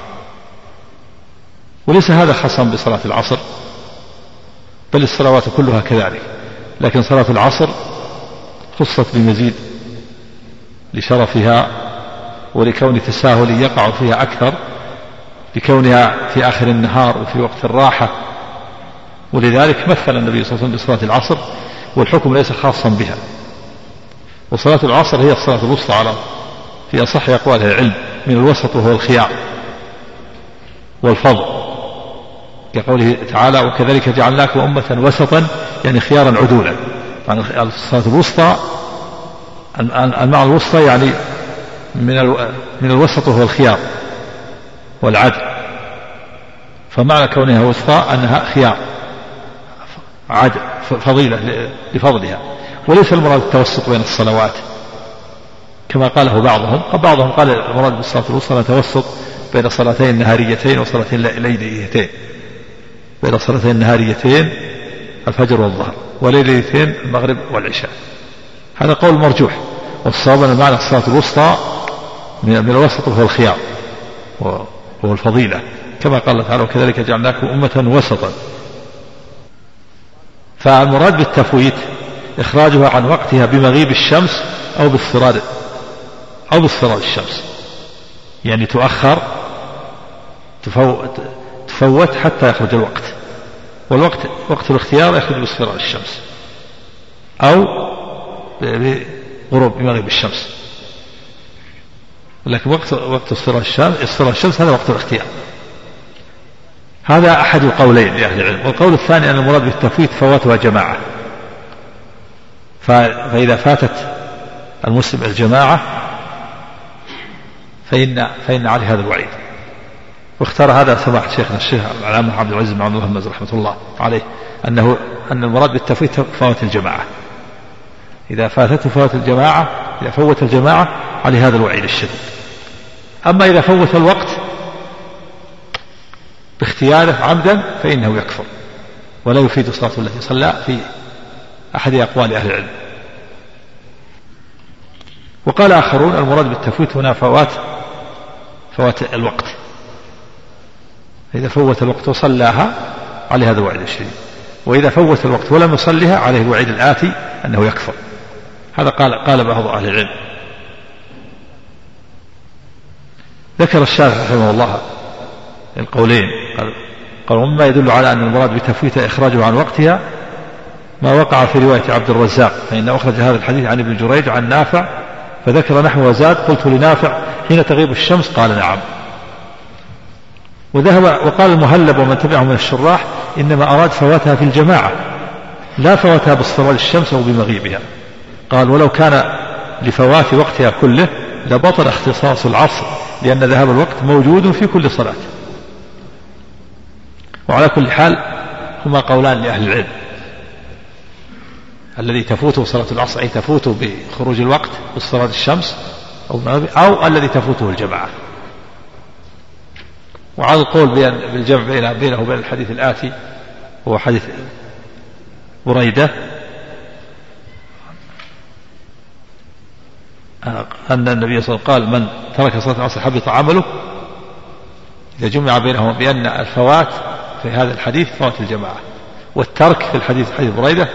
وليس هذا خاصا بصلاة العصر، بل الصلوات كلها كذلك، لكن صلاة العصر خصت بمزيد لشرفها ولكون التساهل يقع فيها أكثر، لكونها في آخر النهار وفي وقت الراحة. ولذلك مثل النبي صلى الله عليه وسلم بصلاة العصر، والحكم ليس خاصا بها. وصلاة العصر هي الصلاة الوسطى في أصح أقوال العلم، من الوسط وهو الخيار. والفضل، كقوله تعالى وكذلك جعلناكم أمة وسطا يعني خيارا عدولا. يعني الصلاة الوسطى المعنى الوسطى يعني من الوسط وهو الخيار والعدل، فمعنى كونها وسطى أنها خيار عدل فضيلة لفضلها، وليس المراد التوسط بين الصلوات كما قاله بعضهم. وبعضهم قال المراد بالصلاة الوسطى التوسط بين صلاتين نهاريتين وصلاتين ليليتين، بين صلاتين نهاريتين الفجر والظهر وليليتين المغرب والعشاء. هذا قول مرجوح، والصواب أن معنى الصلاة الوسطى من الوسط وهو الخيار وهو الفضيلة، كما قال الله تعالى وكذلك جعلناكم أمة وسطا. فالمراد بالتفويت إخراجها عن وقتها بمغيب الشمس أو باصفرار الشمس، يعني تؤخر تفوت حتى يخرج الوقت، والوقت وقت الاختيار يخرج باصفرار الشمس أو بغروب بمغيب الشمس، لكن وقت اصفرار الشمس هذا وقت الاختيار. هذا أحد القولين لأهل العلم. والقول الثاني أن المراد بالتفويت فواتها جماعة، فإذا فاتت المسلم الجماعة فإن عليه هذا الوعيد. واختار هذا سماحة شيخنا الشيخ العلامة عبد العزيز بن عبد الهمز رحمة الله عليه أن المراد بالتفويت فوات الجماعة، إذا فاتته فوات الجماعة، إذا فوت الجماعة عليه هذا الوعيد الشديد. أما إذا فوت الوقت باختياره عمدا فإنه يكفر ولا يفيد صلاة التي صلى في أحد أقوال أهل العلم. وقال آخرون المراد بالتفويت هنا فوات الوقت، إذا فوت الوقت وصلاها عليه هذا الوعيد الشديد، وإذا فوت الوقت ولم يصلها عليه الوعيد الآتي أنه يكفر. هذا قال بعض أهل العلم. ذكر الشارح رحمه الله القولين، قال ومما يدل على أن المراد بتفويت إخراجه عن وقتها ما وقع في رواية عبد الرزاق، فإن أخرج هذا الحديث عن ابن جريج عن نافع فذكر نحو وزاد قلت لنافع حين تغيب الشمس قال نعم. وقال المهلب ومن تبعه من الشراح إنما أراد فواتها في الجماعة لا فواتها باصفرار الشمس أو بمغيبها. قال ولو كان لفوات وقتها كله لبطل اختصاص العصر لأن ذهاب الوقت موجود في كل صلاة. وعلى كل حال هما قولان لأهل العلم، الذي تفوته صلاة العصر أي تفوته بخروج الوقت باصفرار الشمس أو الذي تفوته الجماعة. وعلى القول بالجمع بينه وبين الحديث الآتي هو حديث بريدة أن النبي صلى الله عليه وسلم قال من ترك صلاة العصر حبط عمله، إذا جمع بينهما بأن الفوات في هذا الحديث فوات الجماعة، والترك في الحديث حديث بريدة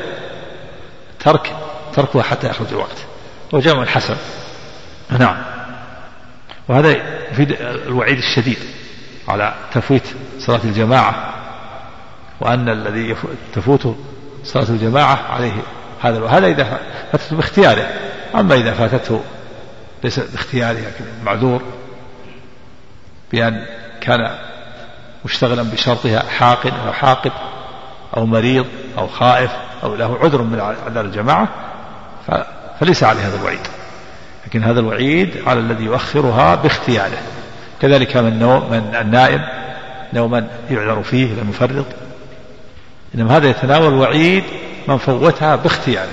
تركها حتى يخرج الوقت، وجمع حسن. نعم. وهذا يفيد الوعيد الشديد على تفويت صلاة الجماعة، وأن الذي تفوته صلاة الجماعة عليه هذا إذا فاتته باختياره. أما إذا فاتته ليس باختياره معذور بأن كان مشتغلا بشرطها حاقد أو مريض أو خائف أو له عذر من أعذار الجماعة فليس عليه هذا الوعيد، لكن هذا الوعيد على الذي يؤخرها باختياره. كذلك من النائم نوما يعذر فيه لم يفرط، إنما هذا يتناول وعيد من فوتها باختياره،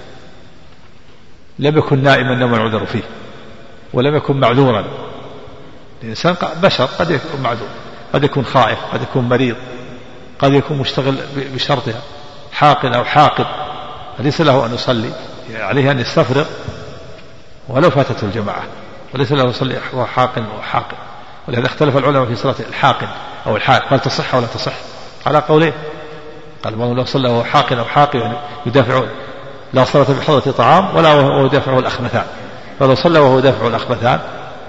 لم يكن نائما نوما يعذر فيه ولم يكن معذورا. الإنسان بشر قد يكون معذور، قد يكون خائف، قد يكون مريض، قد يكون مشتغل بشرطها حاقد أو حاقد، فليس له أن يصلي، عليه أن يستفرغ ولو فاتته الجماعة، وليس له يصلي وهو حاقد وحاقد. ولهذا اختلف العلماء في صلاة الحاقد أو الحاقد هل تصح ولا تصح، على قولين. قال بعضهم لو صلى وهو حاقد أو حاقد يدافعون لا صلاة بحضرة طعام ولا وهو يدافعه الأخبثان، فلو صلى وهو يدافعه الأخبثان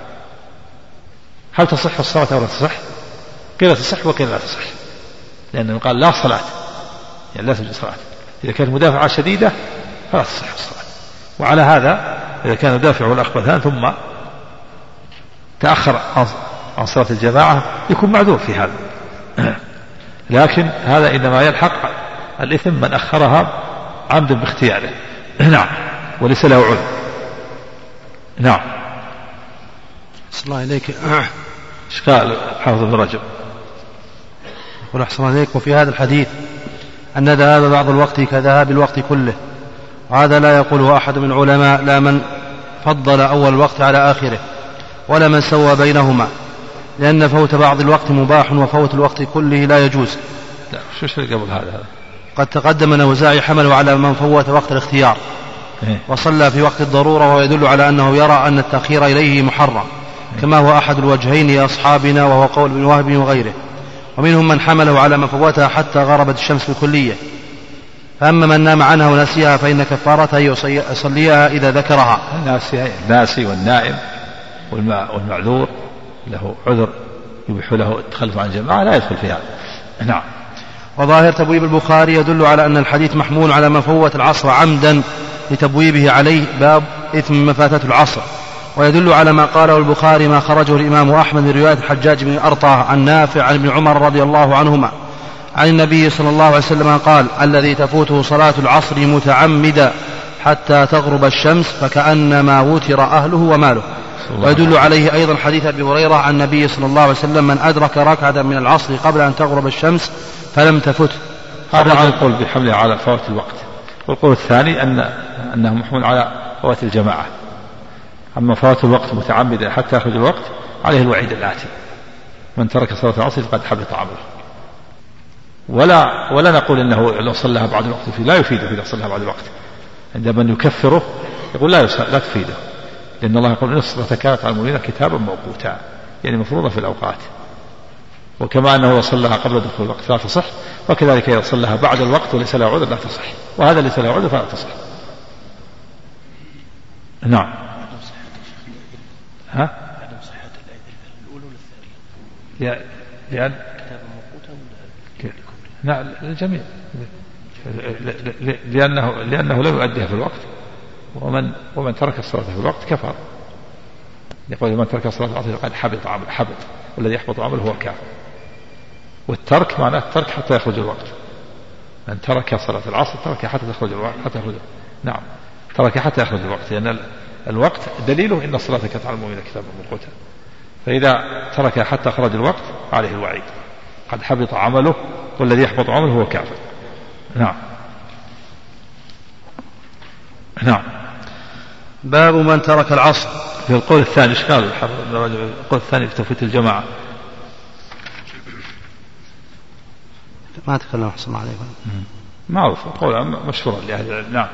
هل تصح الصلاة ولا تصح؟ قيل تصح وقيل لا تصح، لأنه قال لا صلاة يعني لا توجد صلاة. إذا كانت مدافعة شديدة فلا تصح الصلاة. وعلى هذا إذا كان يدافعه الأخبثان ثم تأخر عن صلاة الجماعة يكون معذور في هذا. لكن هذا إنما يلحق الإثم من أخرها عمدا باختياره. نعم، وليس له عذر. نعم. أحسن الله إليك. إشكال حافظ ابن رجب. يقول أحسن الله إليك: وفي هذا الحديث أن ذهاب بعض الوقت كذهاب الوقت كله، وهذا لا يقوله أحد من العلماء، لا من فضل أول الوقت على آخره ولا من سوى بينهما، لأن فوت بعض الوقت مباح وفوت الوقت كله لا يجوز. لا، شو قبل هذا؟ قد تقدم أن الأوزاعي حمله على من فوت وقت الاختيار وصلى في وقت الضرورة، ويدل على أنه يرى أن التأخير إليه محرم، كما هو أحد الوجهين لأصحابنا، وهو قول ابن وهب وغيره. ومنهم من حمله على من فوتها حتى غربت الشمس بالكلية. فأما من نام عنها ونسيها فإن كفارته يصليها إذا ذكرها. الناسي والنائم والمعذور له عذر يبيح له التخلف عن الجماعة لا يدخل في هذا. نعم. وظاهر تبويب البخاري يدل على أن الحديث محمول على من فوت العصر عمدا لتبويبه عليه باب إثم مفاتة العصر، ويدل على ما قاله البخاري ما خرجه الإمام أحمد من رواية الحجاج بن أرطاه عن نافع عن ابن عمر رضي الله عنهما عن النبي صلى الله عليه وسلم قال: الذي تفوته صلاة العصر متعمدا حتى تغرب الشمس فكأنما وتر أهله وماله. ويدل عليه أيضا حديث أبي هريرة عن النبي صلى الله عليه وسلم: من أدرك ركعة من العصر قبل أن تغرب الشمس فلم تفته. هذا القول بحمله على فوات الوقت. والقول الثاني أنه محمول على فوات الجماعة. أما فوات الوقت متعمدا حتى يخرج الوقت عليه الوعيد الآتي: من ترك صلاة العصر فقد حبط عمله. ولا نقول إنه لو صلىها بعد الوقت لا يفيده إذا صلىها بعد الوقت. عندما يكفره يقول لا تفيده، لأن الله يقول: إن الصلاة كانت على المؤمنين كتابا موقوتا، يعني مفروضة في الأوقات. وكما أنه لو صلىها قبل دخول الوقت لا تصح، وكذلك إذا صلىها بعد الوقت وليس له عذر لا تصح، وهذا ليس له عذر فلا تصح. نعم. ها؟ لأن نعم الجميع، لأنه لم يؤديها في الوقت، ومن ترك الصلاة في الوقت كفر. يقول: من ترك الصلاة العصر فقد حبط عمله، والذي يحبط عمله هو كافر. والترك معناه الترك حتى يخرج الوقت. من ترك صلاة العصر ترك حتى يخرج الوقت، نعم، ترك حتى يخرج الوقت، لأن الوقت دليله إن الصلاة كانت على المؤمنين كتابا موقوتا. فإذا ترك حتى خرج الوقت عليه الوعيد: قد حبط عمله والذي يحبط عمله هو كافر. نعم. نعم. باب من ترك العصر. في القول الثاني إشكال القول الثاني في تفويت الجماعة ما تكلم أحسن الله عليكم. معروف قول مشهور لأهل العلم. نعم.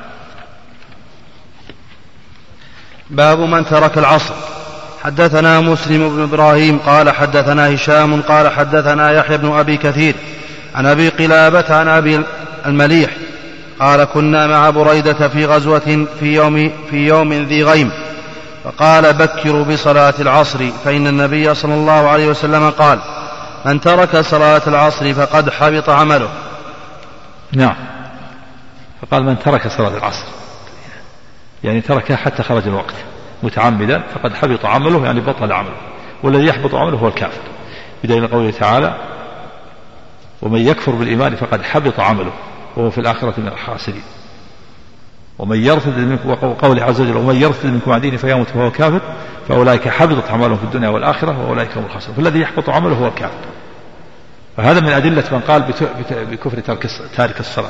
باب من ترك العصر. حدثنا مسلم بن إبراهيم قال حدثنا هشام قال حدثنا يحيى بن أبي كثير عن أبي قلابة عن أبي المليح قال: كنا مع بريدة في غزوة في يوم ذي غيم، فقال: بكروا بصلاة العصر، فإن النبي صلى الله عليه وسلم قال: من ترك صلاة العصر فقد حبط عمله. نعم. فقال: من ترك صلاة العصر، يعني تركها حتى خرج الوقت متعمدا فقد حبط عمله، يعني بطل عمله، والذي يحبط عمله هو الكافر، بدليل قوله تعالى: ومن يكفر بالإيمان فقد حبط عمله وهو في الآخرة من الخاسرين. ومن يرتد منكم، وقوله عز وجل: ومن يرتد منكم عن دينه فيموت وهو كافر فأولئك حبطت أعمالهم في الدنيا والآخرة وأولئك هم الخاسرون. فالذي يحبط عمله هو الكافر. فهذا من أدلة من قال بكفر تارك الصلاة.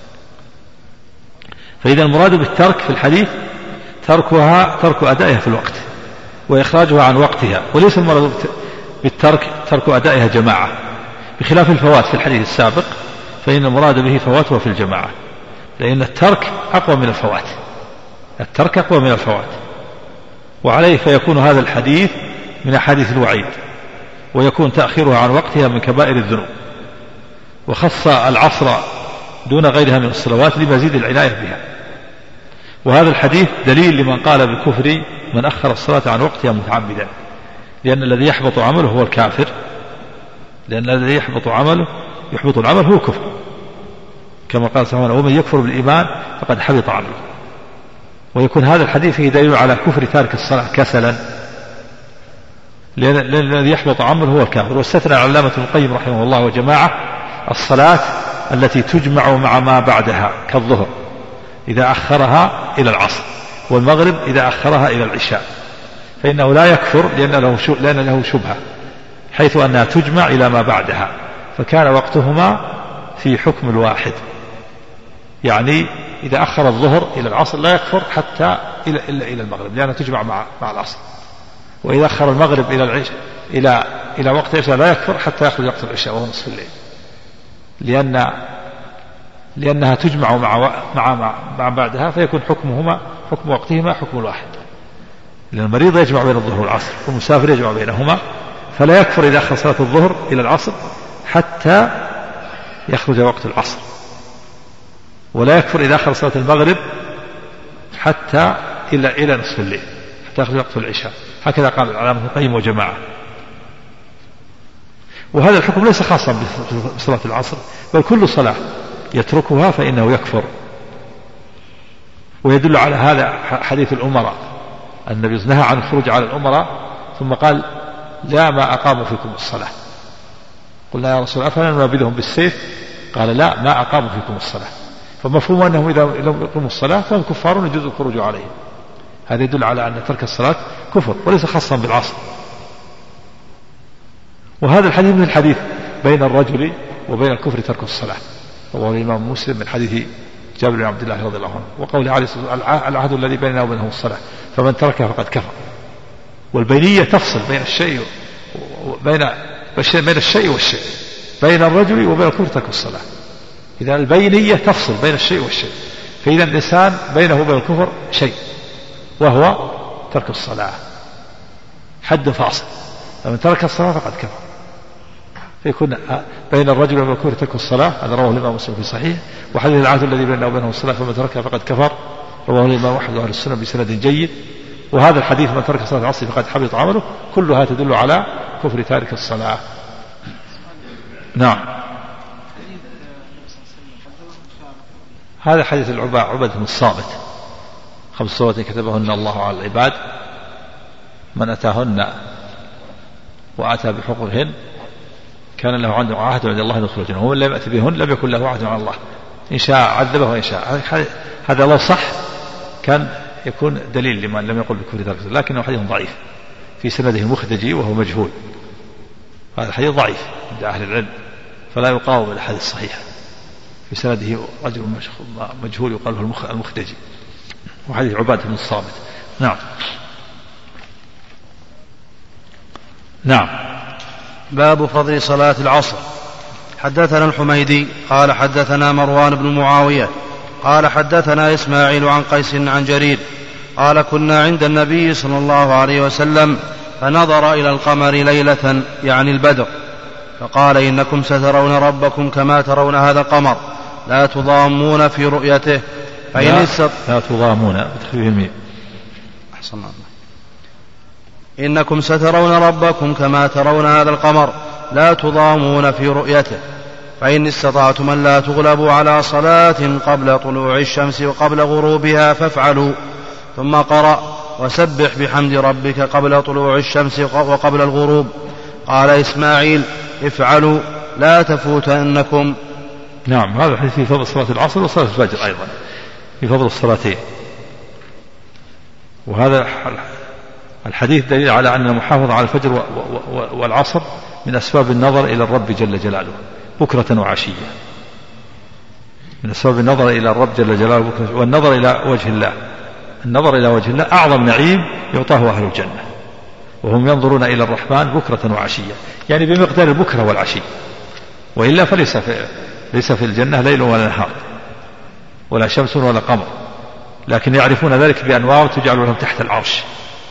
فإذا المراد بالترك في الحديث ترك أدائها في الوقت وإخراجها عن وقتها، وليس المراد بالترك ترك أدائها جماعة، بخلاف الفوات في الحديث السابق، فإن المراد به فواتها في الجماعة، لأن الترك أقوى من الفوات. الترك أقوى من الفوات، وعليه فيكون هذا الحديث من أحاديث الوعيد، ويكون تأخيرها عن وقتها من كبائر الذنوب. وخص العصر دون غيرها من الصلوات لمزيد العناية بها. وهذا الحديث دليل لمن قال بكفر من أخر الصلاة عن وقتها متعمدا، لأن الذي يحبط عمله هو الكافر، لأن الذي يحبط العمل هو كفر، كما قال سبحانه: ومن يكفر بالإيمان فقد حبط عمله. ويكون هذا الحديث فيه دليل على كفر تارك الصلاة كسلا، لأن الذي يحبط عمله هو الكافر. واستثنى العلامة ابن القيم رحمه الله وجماعة الصلاة التي تجمع مع ما بعدها كالظهر إذا أخرها إلى العصر، والمغرب إذا أخرها إلى العشاء، فإنه لا يكفر لأن له شبهة حيث أنها تجمع إلى ما بعدها، فكان وقتهما في حكم الواحد. يعني إذا أخر الظهر إلى العصر لا يكفر حتى إلى المغرب لأنها تجمع مع العصر، وإذا أخر المغرب إلى وقت العشاء لا يكفر حتى يخرج وقت العشاء وهو نصف الليل، لأنها تجمع مع بعدها، فيكون حكم وقتهما حكم الواحد. لأن المريض يجمع بين الظهر والعصر، والمسافر يجمع بينهما، فلا يكفر إذا أخر صلاة الظهر إلى العصر حتى يخرج وقت العصر، ولا يكفر إذا أخر صلاة المغرب حتى إلى نصف الليل حتى يخرج وقت العشاء. هكذا قال العلامة ابن القيم وجماعة. وهذا الحكم ليس خاصا بصلاة العصر، بل كل صلاة يتركها فإنه يكفر. ويدل على هذا حديث الأمراء، النبي نهى عن الخروج على الأمراء ثم قال لا ما أقاموا فيكم الصلاة. قلنا يا رسول الله أفلا ننابذهم بالسيف؟ قال لا ما أقاموا فيكم الصلاة. فمفهوم أنهم إذا لم يقيموا الصلاة فهم كفار يجوز الخروج عليهم. هذا يدل على أن ترك الصلاة كفر وليس خاصا بالعصر. وهذا الحديث من الحديث بين الرجل وبين الكفر ترك الصلاة، رواه الإمام مسلم من حديث جابر بن عبد الله رضي الله عنه، وقوله عليه الصلاة والسلام العهد الذي بيننا وبينهم الصلاة فمن تركها فقد كفر. والبينية تفصل بين الشيء والشيء، بين الرجل وبين الكفر ترك الصلاة. إذا البينية تفصل بين الشيء والشيء، فإذا الإنسان بينه وبين الكفر شيء وهو ترك الصلاة، حد فاصل، فمن ترك الصلاة فقد كفر. فيكون بين الرجل وبين الكفر ترك الصلاة، هذا رواه الإمام مسلم في صحيح. وحديث العهد الذي بيننا وبينهم الصلاة فمن تركها فقد كفر، رواه الإمام أحمد وأهل السنة بسند جيد. وهذا الحديث من ترك صلاة العصر فقد حبط عمله، كلها تدل على كفر تارك الصلاة. نعم. هذا حديث عبادة بن الصامت 5 صلوات كتبهن الله على العباد، من أتاهن وأتى بحقوقهن كان له عنده عهد عند الله أن يدخل الجنة، ومن لم يأت بهن لم يكن له عهد عن الله، إن شاء عذبه وإن شاء. هذا لو صح كان يكون دليل لمن لم يقل بكفر تارك الصلاة، لكنه حديث ضعيف في سنده المخدجي وهو مجهول. هذا حديث ضعيف عند أهل العلم فلا يقاوم بالأحاديث الصحيحة. في سنده رجل مجهول يقال له المخدجي، وحديث عبادة بن الصامت. نعم. باب فضل صلاة العصر. حدثنا الحميدي قال حدثنا مروان بن معاوية قال حدثنا إسماعيل عن قيس عن جرير قال كنا عند النبي صلى الله عليه وسلم فنظر إلى القمر ليلة يعني البدر فقال إنكم سترون ربكم كما ترون هذا القمر لا تضامون في رؤيته لا تضامون أحسن الله. إنكم سترون ربكم كما ترون هذا القمر لا تضامون في رؤيته فإن استطعتم أن لا تغلبوا على صلاة قبل طلوع الشمس وقبل غروبها فافعلوا. ثم قرأ وسبح بحمد ربك قبل طلوع الشمس وقبل الغروب. قال إسماعيل افعلوا لا تفوتنكم. نعم. هذا الحديث في فضل صلاة العصر وصلاة الفجر أيضا، في فضل الصلاتين. وهذا الحديث دليل على أن المحافظة على الفجر والعصر من أسباب النظر إلى الرب جل جلاله بكرة وعشية، من أسباب النظر إلى الرب جل جلاله بكرة، والنظر إلى وجه الله. النظر إلى وجه الله أعظم نعيم يعطاه أهل الجنة، وهم ينظرون إلى الرحمن بكرة وعشية، يعني بمقدار البكرة والعشي، وإلا ليس في الجنة ليل ولا نهار ولا شمس ولا قمر، لكن يعرفون ذلك بأنوار تجعل لهم تحت العرش.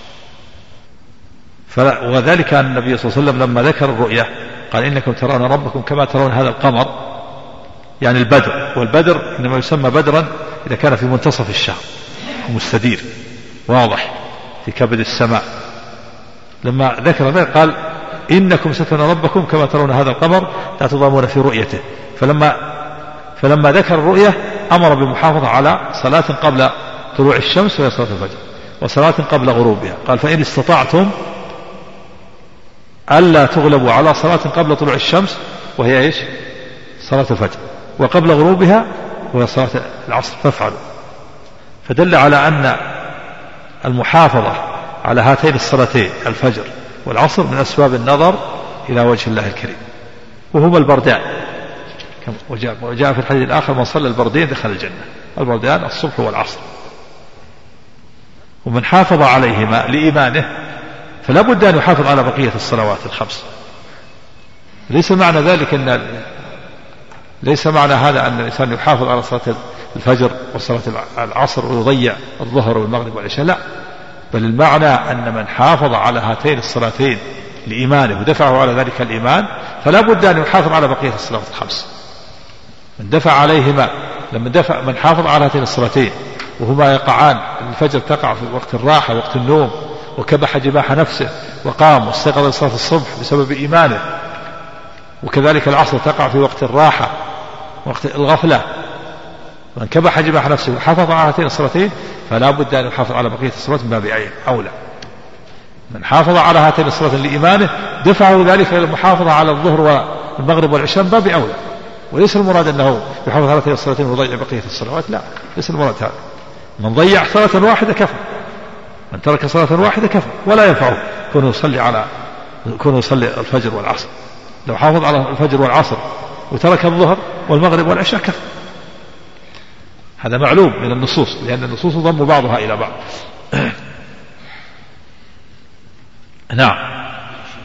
وذلك أن النبي صلى الله عليه وسلم لما ذكر الرؤية قال إنكم ترون ربكم كما ترون هذا القمر، يعني البدر. والبدر إنما يسمى بدرا إذا كان في منتصف الشهر مستدير واضح في كبد السماء. لما ذكر ذلك قال إنكم سترون ربكم كما ترون هذا القمر لا تضامون في رؤيته. فلما ذكر الرؤية أمر بالمحافظة على صلاة قبل طلوع الشمس وهي صلاة الفجر، وصلاة قبل غروبها. قال فإن استطعتم ألا تغلبوا على صلاة قبل طلوع الشمس وهي إيش؟ صلاة الفجر، وقبل غروبها وهي صلاة العصر فافعلوا. فدل على أن المحافظة على هاتين الصلاتين الفجر والعصر من أسباب النظر إلى وجه الله الكريم، وهما البردان، وجاء في الحديث الآخر من صلى البردين دخل الجنة. البردان الصبح والعصر، ومن حافظ عليهما لإيمانه فلا بد أن يحافظ على بقية الصلوات الخمس. ليس معنى ذلك ليس معنى هذا أن الإنسان يحافظ على صلاة الفجر وصلاة العصر ويضيع الظهر والمغرب والعشاء، لا، بل المعنى أن من حافظ على هاتين الصلاتين لإيمانه ودفعه على ذلك الإيمان فلا بد أن يحافظ على بقية الصلوات الخمس. من دفع عليهما، من حافظ على هاتين الصلاتين وهما يقعان، الفجر تقع في وقت الراحة وقت النوم، وكبح جباح نفسه وقام واستيقظ لصلاة الصبح بسبب إيمانه، وكذلك العصر تقع في وقت الراحة وقت الغفلة. من كبح جباح نفسه وحافظ على هاتين الصلاتين فلا بد أن يحافظ على بقية الصلوات من باب أولى. من حافظ على هاتين الصلاتين لإيمانه دفعه ذلك إلى المحافظة على الظهر والمغرب والعشاء من باب أولى. وليس المراد أنه يحافظ على هاتين الصلاتين ويضيع بقية الصلوات، لا، ليس المراد هذا. من ضيع صلاة واحدة كفر، من ترك صلاة واحدة كفر، ولا ينفعه كونه يصلي الفجر والعصر. لو حافظ على الفجر والعصر وترك الظهر والمغرب والعشاء كفر. هذا معلوم من النصوص، لأن النصوص ضم بعضها إلى بعض. نعم،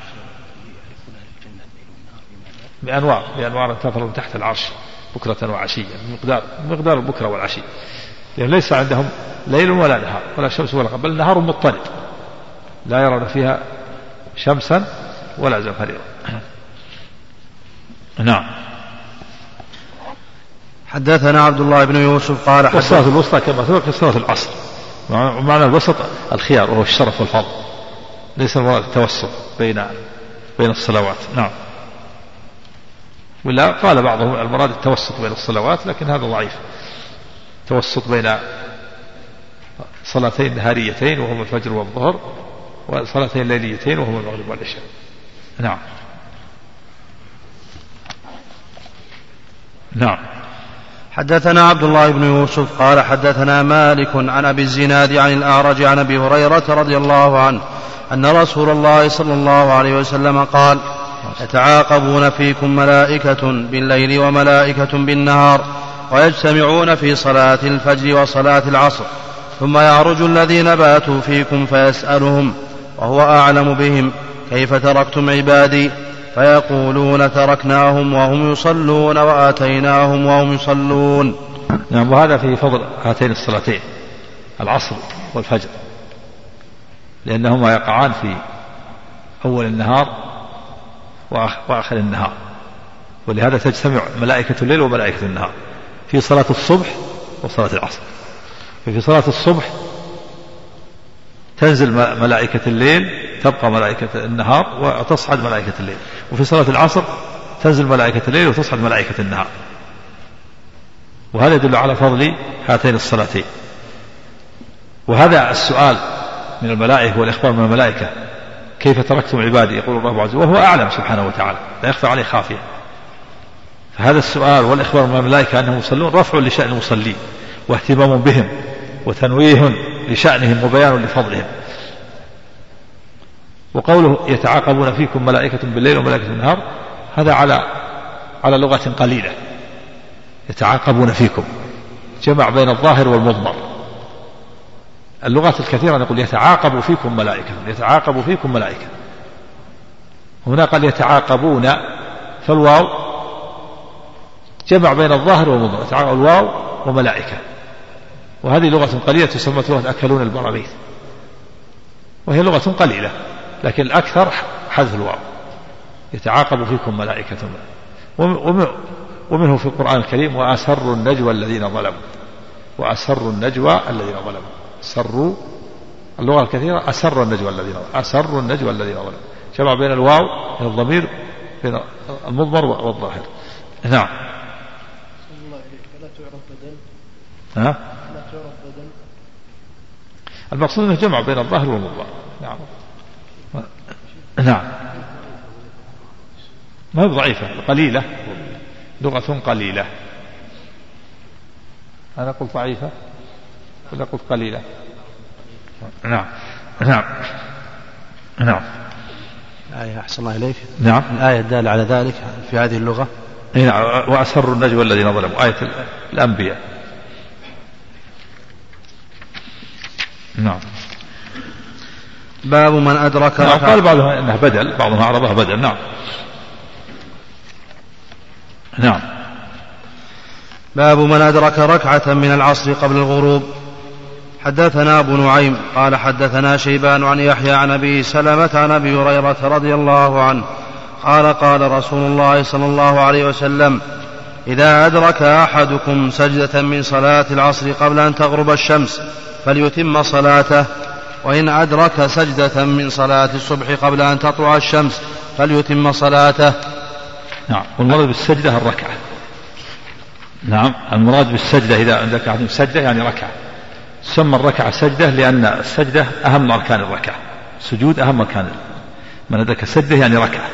بأنوار تفر من تحت العرش بكرة وعشية، مقدار البكرة والعشي، لأن ليس عندهم ليل ولا نهار ولا شمس ولا قمر، بل نهار مضطرب لا يرون فيها شمسا ولا زمهريرا. نعم. حدثنا عبد الله بن يوسف قال والصلاة الوسطى كما سبق في صلاة العصر، ومعنى الوسط الخيار وهو الشرف والفضل، ليس المراد التوسط بين الصلوات. نعم. ولا قال بعضهم المراد التوسط بين الصلوات، لكن هذا ضعيف. توسط بين صلاتين نهاريتين وهما الفجر والظهر، وصلاتين ليليتين وهما المغرب والعشاء. نعم. نعم. حدثنا عبد الله بن يوسف قال حدثنا مالك عن أبي الزناد عن الأعرج عن أبي هريرة رضي الله عنه أن رسول الله صلى الله عليه وسلم قال: يتعاقبون فيكم ملائكة بالليل وملائكة بالنهار، ويجتمعون في صلاة الفجر وصلاة العصر، ثم يعرج الذين باتوا فيكم فيسألهم وهو أعلم بهم: كيف تركتم عبادي؟ فيقولون: تركناهم وهم يصلون وآتيناهم وهم يصلون. نعم. وهذا في فضل هاتين الصلاتين العصر والفجر، لأنهما يقعان في أول النهار وآخر النهار، ولهذا تجتمع ملائكة الليل وملائكة النهار في صلاة الصبح وصلاة العصر. ففي صلاة الصبح تنزل ملائكة الليل، تبقى ملائكة النهار وتصعد ملائكة الليل. وفي صلاة العصر تنزل ملائكة الليل وتصعد ملائكة النهار. وهذا يدل على فضل هاتين الصلاتين. وهذا السؤال من الملائكة والإخبار من الملائكة: كيف تركتم عبادي؟ يقول الله عز وجل وهو أعلم سبحانه وتعالى، لا يخفى عليه خافية. فهذا السؤال والإخبار من الملائكة أنهم يصلون رفع لشأن المصلين واهتمام بهم وتنويه لشأنهم وبيان لفضلهم. وقوله يتعاقبون فيكم ملائكة بالليل وملائكة بالنهار، هذا على لغة قليلة. يتعاقبون فيكم جمع بين الظاهر والمضمر. اللغات الكثيرة نقول يتعاقب فيكم ملائكة، يتعاقب فيكم ملائكة. هنا قال يتعاقبون، فالواو جمع بين الظاهر والمضمر، يتعاقب الواو وملائكة. وهذه لغة قليلة تسمى لغة أكلون البراميث، وهي لغة قليلة، لكن الأكثر حذف الواو. يتعاقب فيكم ملائكة. ومنه في القرآن الكريم: وأسروا النجوى الذين ظلموا، وأسروا النجوى الذين ظلموا. سروا اللغة الكثيرة أسر النجوى الذين ظلموا، أسروا النجوى الذين ظلموا، جمع بين الواو بين الضمير بين المضمر والظاهر. نعم. لا تعرف بدل. المقصود أنه جمع بين الظاهر والمضمر. نعم. نعم. ما هي ضعيفة، قليلة، لغة قليلة. أنا قلت ضعيفة ولا قلت قليلة؟ نعم نعم نعم. الآية أحسن الله إليك. نعم. الآية الدالة على ذلك في هذه اللغة. نعم. وأسروا النجوى الذين ظلموا، آية الأنبياء. نعم. باب من أدرك نعم. قال بعضهم أنها بدل، بعضهم أعرضها بدل. نعم نعم. باب من أدرك ركعة من العصر قبل الغروب. حدثنا أبو نعيم قال حدثنا شيبان عن يحيى عن أبي سلمة عن أبي هريرة رضي الله عنه قال قال رسول الله صلى الله عليه وسلم: إذا أدرك أحدكم سجدة من صلاة العصر قبل أن تغرب الشمس فليتم صلاته، وإن أدرك سجدة من صلاة الصبح قبل أن تطلع الشمس فليتم صلاته. نعم. والمراد بالسجدة الركعة. نعم. المراد بالسجدة إذا أدرك أحدكم سجدة يعني ركعة. سمى الركعة سجدة لأن السجدة أهم أركان الركعة، السجود أهم أركان. من أدرك سجدة يعني ركعة.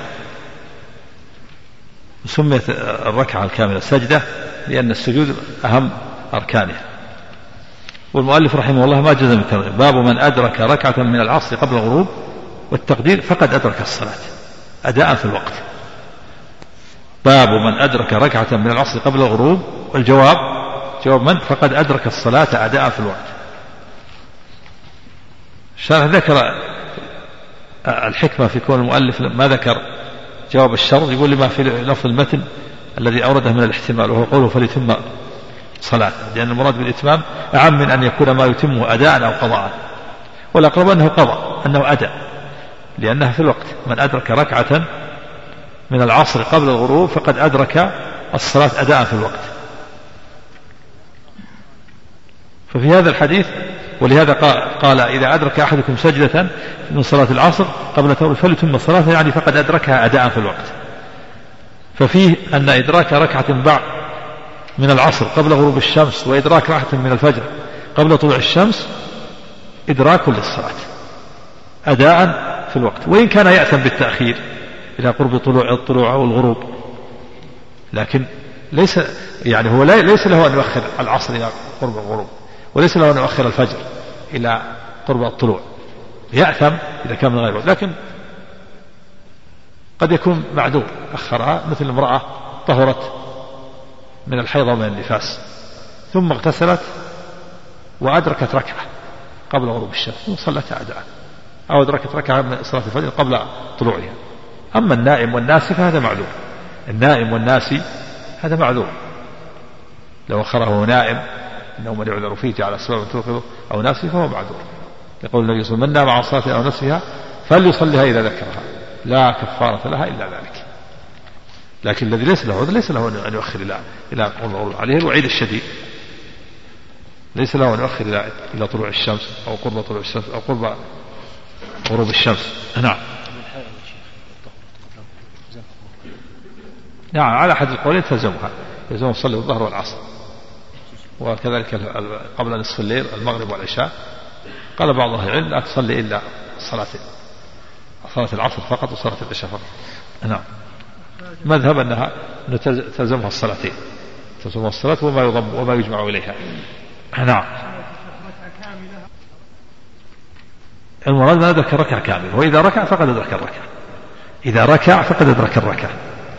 سميت الركعة الكاملة سجدة لأن السجود أهم أركانها. والمؤلف رحمه الله ما جزم بالترجمة. باب من أدرك ركعة من العصر قبل الغروب، والتقدير فقد أدرك الصلاة أداء في الوقت. باب من أدرك ركعة من العصر قبل الغروب، والجواب جواب من فقد أدرك الصلاة أداء في الوقت. الشارح ذكر الحكمة في كون المؤلف ما ذكر جواب الشرط، يقول لما في لفظ المتن الذي أورده من الاحتمال، وهو قوله فليتم صلاة، لأن المراد بالإتمام أعم من أن يكون ما يتمه أداء أو قضاء، والأقرب أنه قضاء، أنه أداء، لأنها في الوقت. من أدرك ركعة من العصر قبل الغروب فقد أدرك الصلاة أداء في الوقت. ففي هذا الحديث ولهذا قال إذا أدرك أحدكم سجدة من صلاة العصر قبل تغرب فليتم صلاته، يعني فقد أدركها أداء في الوقت. ففيه أن إدراك ركعة بعد من العصر قبل غروب الشمس وإدراك ركعة من الفجر قبل طلوع الشمس إدراك للصلاة أداء في الوقت، وإن كان يأتم بالتأخير إلى قرب الطلوع أو الغروب، لكن ليس يعني هو ليس له أن يؤخر العصر إلى قرب الغروب، وليس له أن يؤخر الفجر إلى قرب الطلوع، يأثم إذا كان من غيره. لكن قد يكون معذور أخرها، مثل امرأة طهرت من الحيض ومن النفاس ثم اغتسلت وأدركت ركعة قبل غروب الشمس وصلتها أداء، أو أدركت ركعة من صلاة الفجر قبل طلوعها. أما النائم والناسي فهذا معذور. النائم والناسي هذا معذور، لو أخره نائم إنه من يعذر فيه جعل السبب توقظه أو ناسي فهو معذور. يقول النبي صلى الله عليه وسلم: من نام عن صلاة أو نسيها فليصليها إذا ذكرها لا كفارة لها إلا ذلك. لكن الذي ليس له عذر ليس له أن يؤخر إلى قرب الغروب، عليه الوعيد الشديد، ليس له أن يؤخر إلى طلوع الشمس أو قرب طلوع الشمس أو قرب غروب الشمس. نعم. نعم، على أحد القولين تلزمها، يلزم تصلي الظهر والعصر، وكذلك قبل نصف الليل المغرب والعشاء. قال بعض أهل العلم لا تصلي إلا صلاة العصر فقط وصلاة العشاء فقط. نعم. مذهب أنها تلزمها الصلاتين، تلزمها الصلاة وما يضم وما يجمع إليها. نعم. المراد ما أدرك الركعة كاملة، وإذا ركع فقد أدرك الركعة، إذا ركع فقد أدرك الركعة،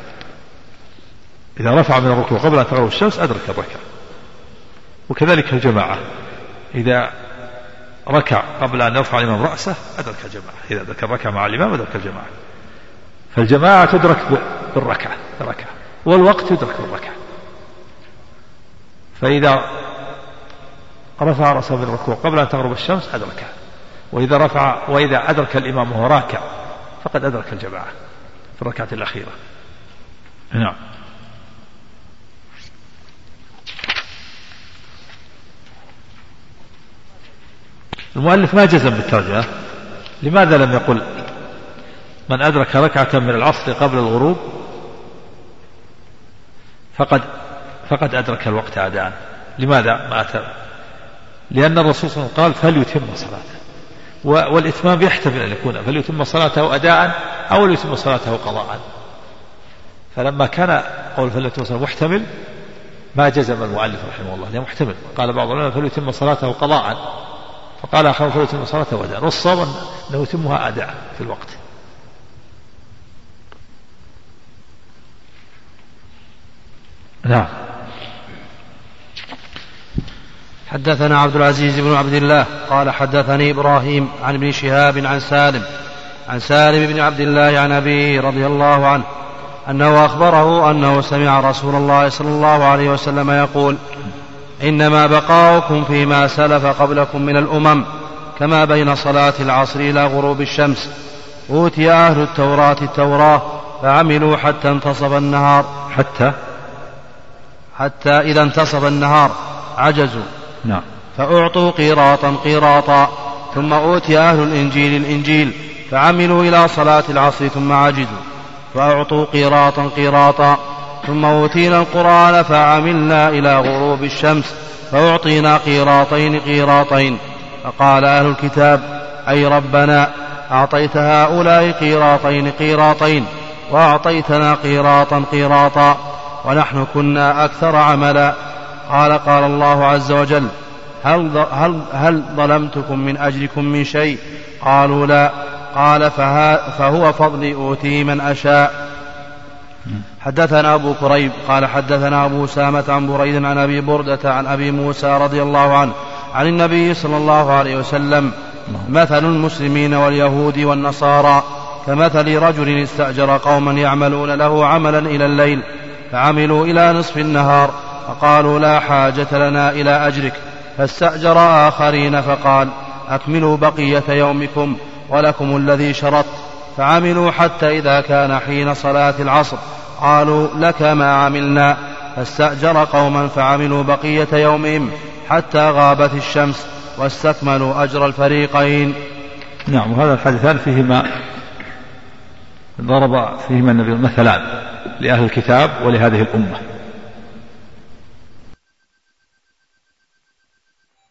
إذا رفع من الركوع قبل أن تغرب الشمس أدرك الركعة. وكذلك الجماعة، إذا ركع قبل أن يرفع الإمام رأسه أدرك الجماعة، إذا أدرك الركعة مع الإمام أدرك الجماعة. فالجماعة تدرك بالركعة، والوقت يدرك بالركعة. فإذا رفع رأسه من الركوع قبل أن تغرب الشمس أدركها، وإذا أدرك الإمام وهو راكع فقد أدرك الجماعة في الركعة الأخيرة. نعم. المؤلف ما جزم بالترجمة. لماذا لم يقل من أدرك ركعة من العصر قبل الغروب فقد أدرك الوقت أداء؟ لماذا ما أتى؟ لأن الرسول صلى الله عليه وسلم قال فليتم صلاته، والإتمام يحتمل أن يكون فليتم صلاته أداء أو ليتم صلاته قضاء. فلما كان قول فليتم محتمل ما جزم المؤلف رحمه الله لأنه محتمل. قال بعض العلماء فليتم صلاته قضاء، فقال آخر فليتم صلاته أداء، والصواب أنه يتمها أداء في الوقت. نعم. حدثنا عبد العزيز بن عبد الله قال حدثني إبراهيم عن ابن شهاب عن سالم بن عبد الله عن أبيه رضي الله عنه أنه أخبره أنه سمع رسول الله صلى الله عليه وسلم يقول: إنما بقاؤكم فيما سلف قبلكم من الأمم كما بين صلاة العصر إلى غروب الشمس. أوتي أهل التوراة فعملوا حتى انتصف النهار حتى إذا انتصف النهار عجزوا نعم. فأعطوا قيراطا ثم أوتي أهل الإنجيل فعملوا إلى صلاة العصر ثم عجزوا فأعطوا قيراطا ثم أوتينا القرآن فعملنا إلى غروب الشمس فأعطينا قيراطين فقال أهل الكتاب: أي ربنا أعطيت هؤلاء قيراطين وأعطيتنا قيراطا ونحن كنا أكثر عملا. قال الله عز وجل: هل ظلمتكم من أجلكم من شيء؟ قالوا لا. قال: فهو فضلي أوتيه من أشاء. حدثنا أبو كريب قال حدثنا أبو سامة عن بريد عن أبي بردة عن أبي موسى رضي الله عنه عن النبي صلى الله عليه وسلم: مثل المسلمين واليهود والنصارى كمثل رجل استأجر قوما يعملون له عملا إلى الليل فعملوا إلى نصف النهار فقالوا: لا حاجة لنا إلى أجرك، فاستأجر آخرين فقال: أكملوا بقية يومكم ولكم الذي شرطت، فعملوا حتى إذا كان حين صلاة العصر قالوا: لك ما عملنا، فاستأجر قوما فعملوا بقية يومهم حتى غابت الشمس واستكملوا أجر الفريقين. نعم. وهذا الحديثان فيهما ضرب فيهما النبي مثلان لأهل الكتاب ولهذه الأمة.